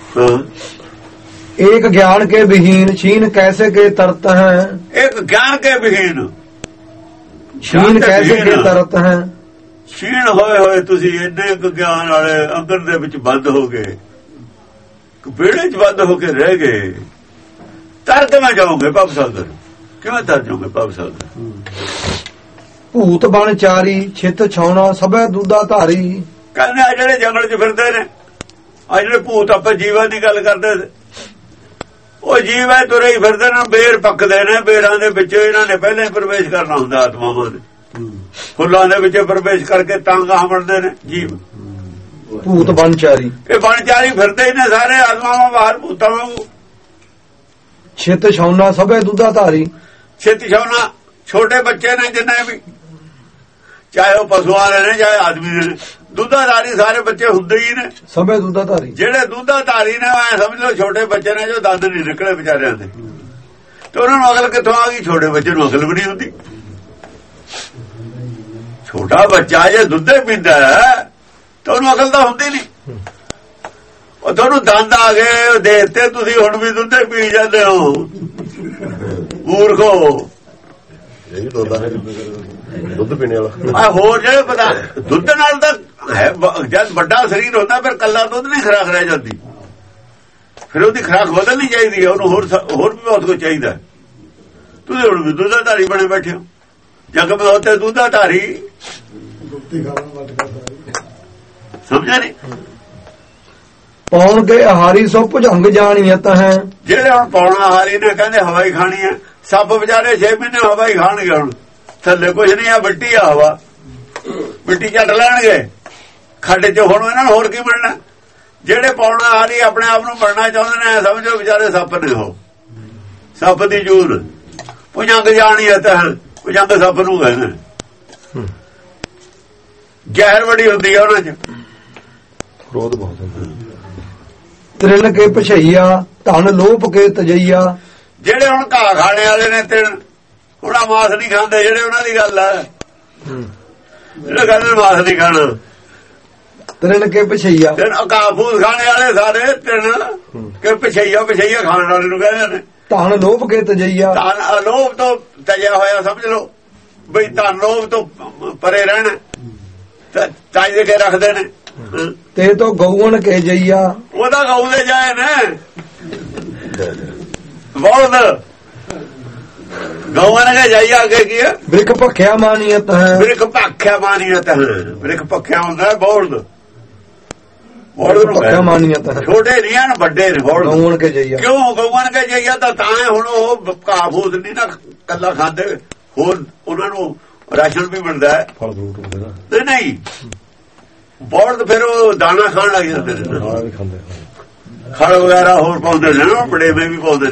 एक ज्ञान के विहीन छीन कैसे के तरत हैं। एक ज्ञान के विहीन छीन कैसे के तरत हैं। छीन होए होए तुसी इन्ने ज्ञान वाले अंदर दे विच बंद हो गए, बेड़े च बंद होके रह गए। तर किवें जाओगे भव सागर, किवें तर जाओगे भव सागर। भूत बन चारी छित छाउना सबे दूधा धारी। कहने आ जेड़े जंगल च फिरदे ने, आ जेड़े भूत आपां जीवां दी गल करदे, ਉਹ ਜੀਵ ਹੈ ਤੁਰੇ ਹੀ ਫਿਰਦੇ ਨੇ। ਬੇਰ ਪੱਕਦੇ ਨੇ, ਬੇਰਾਂ ਦੇ ਵਿੱਚ ਇਹਨਾਂ ਨੇ ਪਹਿਲਾਂ ਹੀ ਪ੍ਰਵੇਸ਼ ਕਰਨਾ ਹੁੰਦਾ। ਆਤਮਾਵਾਂ ਨੇ ਫੁੱਲਾਂ ਦੇ ਵਿੱਚ ਪ੍ਰਵੇਸ਼ ਕਰਕੇ ਤਾਂ ਗਾਹ ਬਣਦੇ ਨੇ ਜੀਵ। ਭੂਤ ਬਣਚਾਰੀ, ਇਹ ਬਣਚਾਰੀ ਫਿਰਦੇ ਹੀ ਨੇ ਸਾਰੇ ਆਤਮਾਵਾਂ ਬਾਹਰ ਭੂਤਾਂ ਵਾਂਗੂ। ਛਿਤ ਛਾਉਣਾ ਸਭੇ ਦੁੱਧਾ ਧਾਰੀ। ਛਿਤ ਛਾਉਣਾ ਛੋਟੇ ਬੱਚੇ ਨੇ ਜਿੰਨੇ ਵੀ, ਚਾਹੇ ਉਹ ਪਸ਼ੂਆਂ ਦੇ ਨੇ ਚਾਹੇ ਆਦਮੀ ਦੇ ਨੇ, ਦੁੱਧਾਧਾਰੀ ਸਾਰੇ ਬੱਚੇ ਹੁੰਦੇ ਹੀ ਨੇ। ਸਭੇ ਦੁੱਧਾਧਾਰੀ, ਜਿਹੜੇ ਦੁੱਧਾਧਾਰੀ ਨੇ ਐ ਸਮਝ ਲਓ ਛੋਟੇ ਬੱਚੇ ਨੇ ਜੋ ਦੰਦ ਨਹੀਂ ਨਿਕਲੇ ਵਿਚਾਰਿਆਂ ਦੇ, ਤੇ ਉਹਨਾਂ ਨੂੰ ਅਕਲ ਕਿੱਥੋਂ ਆ ਗਈ? ਛੋਟੇ ਬੱਚੇ ਨੂੰ ਅਕਲ ਵੀ ਨਹੀਂ ਹੁੰਦੀ। ਛੋਟਾ ਬੱਚਾ ਜੇ ਦੁੱਧੇ ਪੀਂਦਾ ਤਾਂ ਉਹਨੂੰ ਅਕਲ ਤਾਂ ਹੁੰਦੀ ਨਹੀਂ। ਉਹ ਤੁਹਾਨੂੰ ਦੰਦ ਆ ਗਏ ਦੇਤੇ, ਤੁਸੀਂ ਹੁਣ ਵੀ ਦੁੱਧੇ ਪੀ ਜਾਂਦੇ ਹੋ, ਮੂਰਖੋ। ਦੁੱਧ ਪੀਣੇ ਵਾਲਾ ਹੋਰ ਜਿਹੜੇ ਪਤਾ ਦੁੱਧ ਨਾਲ ਤਾਂ ਹੈ, ਜਦ ਵੱਡਾ ਸਰੀਰ ਹੁੰਦਾ ਫਿਰ ਕੱਲਾ ਦੁੱਧ ਨਹੀਂ ਖੁਰਾਕ ਰਹਿ ਜਾਂਦੀ, ਫਿਰ ਉਹਦੀ ਖੁਰਾਕ ਬਦਲਣੀ ਚਾਹੀਦੀ ਹੈ। ਉਹਨੂੰ ਹੋਰ ਹੋਰ ਵੀ ਬਹੁਤ ਕੁਝ ਚਾਹੀਦਾ। ਤੁਸੀਂ ਹੁਣ ਵੀ ਦੁੱਧਾਧਾਰੀ ਬਣੇ ਬੈਠੇ ਹੋ। ਜਗ ਮੈਂ ਉੱਥੇ ਦੁੱਧਾਧਾਰੀ ਸਮਝਿਆ ਨਹੀਂ। ਪਾਉਣ ਕੇ ਆਹਾਰੀ ਸੋ ਭੁਜੰਗ ਜਾਣੀਅਤ ਹੈ। ਜਿਹੜੇ ਹੁਣ ਪਾਉਣਾ ਆਹਾਰੀ ਨੇ ਕਹਿੰਦੇ ਹਵਾਈ ਖਾਣੀ ਹੈ। ਸੱਪ ਵਿਚਾਰੇ ਛੇ ਮਹੀਨੇ ਹਵਾਈ ਖਾਣਗੇ। ਹੁਣ ਥੱਲੇ ਕੁਝ ਨਹੀਂ ਆ, ਮਿੱਟੀ ਆ, ਹਵਾ ਮਿੱਟੀ ਚੱਟ ਲੈਣਗੇ ਖੱਡ ਚ। ਹੁਣ ਇਹਨਾਂ ਨੂੰ ਹੋਰ ਕੀ ਮਿਲਣਾ? ਜਿਹੜੇ ਪਾਉਣਾ ਆਹਾਰੀ ਆਪਣੇ ਆਪ ਨੂੰ ਬਣਨਾ ਚਾਹੁੰਦੇ ਨੇ, ਸਮਝੋ ਵਿਚਾਰੇ ਸੱਪ ਨੇ। ਹੋ ਸੱਪ ਦੀ ਜੂਨ ਭੁਜੰਗ ਜਾਣੀਅਤ ਹੈ। ਭੁਜੰਗ ਸੱਪ ਨੂੰ ਕਹਿੰਦੇ। ਜ਼ਹਿਰ ਬੜੀ ਹੁੰਦੀ ਹੈ ਉਹਨਾਂ ਚ, ਕ੍ਰੋਧ ਬਹੁਤ ਹੁੰਦਾ। ਤ੍ਰਿਣ ਕੇ ਪਛਈਆ ਧਨ ਲੋਭ ਕੇ ਤਜਈਆ। ਜਿਹੜੇ ਹੁਣ ਘਾਹ ਖਾਣੇ ਵਾਲੇ ਨੇ ਤਿੰਨ, ਉਹਨਾਂ ਮਾਸ ਨਹੀਂ ਖਾਂਦੇ। ਜਿਹੜੇ ਉਹਨਾਂ ਦੀ ਗੱਲ ਹੈ, ਜਿਹੜੇ ਕਹਿੰਦੇ ਮਾਸ ਨਹੀਂ ਖਾਣਾ। ਤ੍ਰਿਣ ਕੇ ਪਛਈਆ, ਘਾਹ ਫੂਸ ਖਾਣੇ ਵਾਲੇ ਸਾਰੇ ਤਿੰਨ ਕੇ ਪਛਈਆ। ਪਛਈਆ ਖਾਣ ਵਾਲੇ ਨੂੰ ਕਹਿੰਦੇ ਨੇ। ਧਨ ਲੋਭ ਕੇ ਤਜਈਆ, ਧਨ ਲੋਭ ਤੋਂ ਤਜਿਆ ਹੋਇਆ ਸਮਝ ਲਓ ਬਈ ਧਨ ਲੋਭ ਤੋਂ ਪਰੇ ਰਹਿਣਾ, ਤਾਜ ਦੇ ਕੇ ਰੱਖਦੇ ਨੇ। ਤੇ ਤੋਂ ਗਊਣ ਕੇ ਜਈਆ, ਉਹਦਾ ਗਊ ਦੇ ਜਾਏ ਨੇ ਬਹੁਤ। ਗਊਆਂ ਨੇ ਜਾਈਆ ਅੱਗੇ ਕੀ ਹੈ? ਬ੍ਰਿਖ ਭਖਿਆ ਮਾਨੀਅਤ ਹੈ। ਬ੍ਰਿਖ ਭਖਿਆ ਮਾਨੀਅਤ ਹੈ। ਬ੍ਰਿਖ ਭਖਿਆ ਹੁੰਦਾ ਬੋਲਦ, ਬੋਲਦ ਭਖਿਆ ਮਾਨੀਅਤ ਹੈ। ਛੋਟੇ ਨਹੀਂ ਹਨ, ਵੱਡੇ ਨੇ। ਬੋਲਦ ਗਊਣ ਕੇ ਜਈਆ, ਕਿਉਂ ਗਊਆਂ ਕੇ ਜਾਈਆ? ਤਾਂ ਤਾਂ ਹੁਣ ਉਹ ਘਾਹ ਫੂਸ ਨਹੀਂ ਨਾ ਕੱਲਾ ਖਾਂਦੇ, ਹੋਰ ਉਹਨਾਂ ਨੂੰ ਰਾਸ਼ਨ ਵੀ ਮਿਲਦਾ ਹੈ, ਫਲ ਫਰੂਟ ਹੁੰਦੇ। ਨਹੀਂ ਬੋਲਦ ਫਿਰ ਉਹ ਦਾਣਾ ਖਾਣ ਲੱਗ ਜਾਂਦੇ ਨੇ, ਖੜ ਵਗੈਰਾ ਹੋਰ ਪਾਉਂਦੇ ਨੇ, ਬੜੇ ਮੇ ਵੀ ਪਾਉਂਦੇ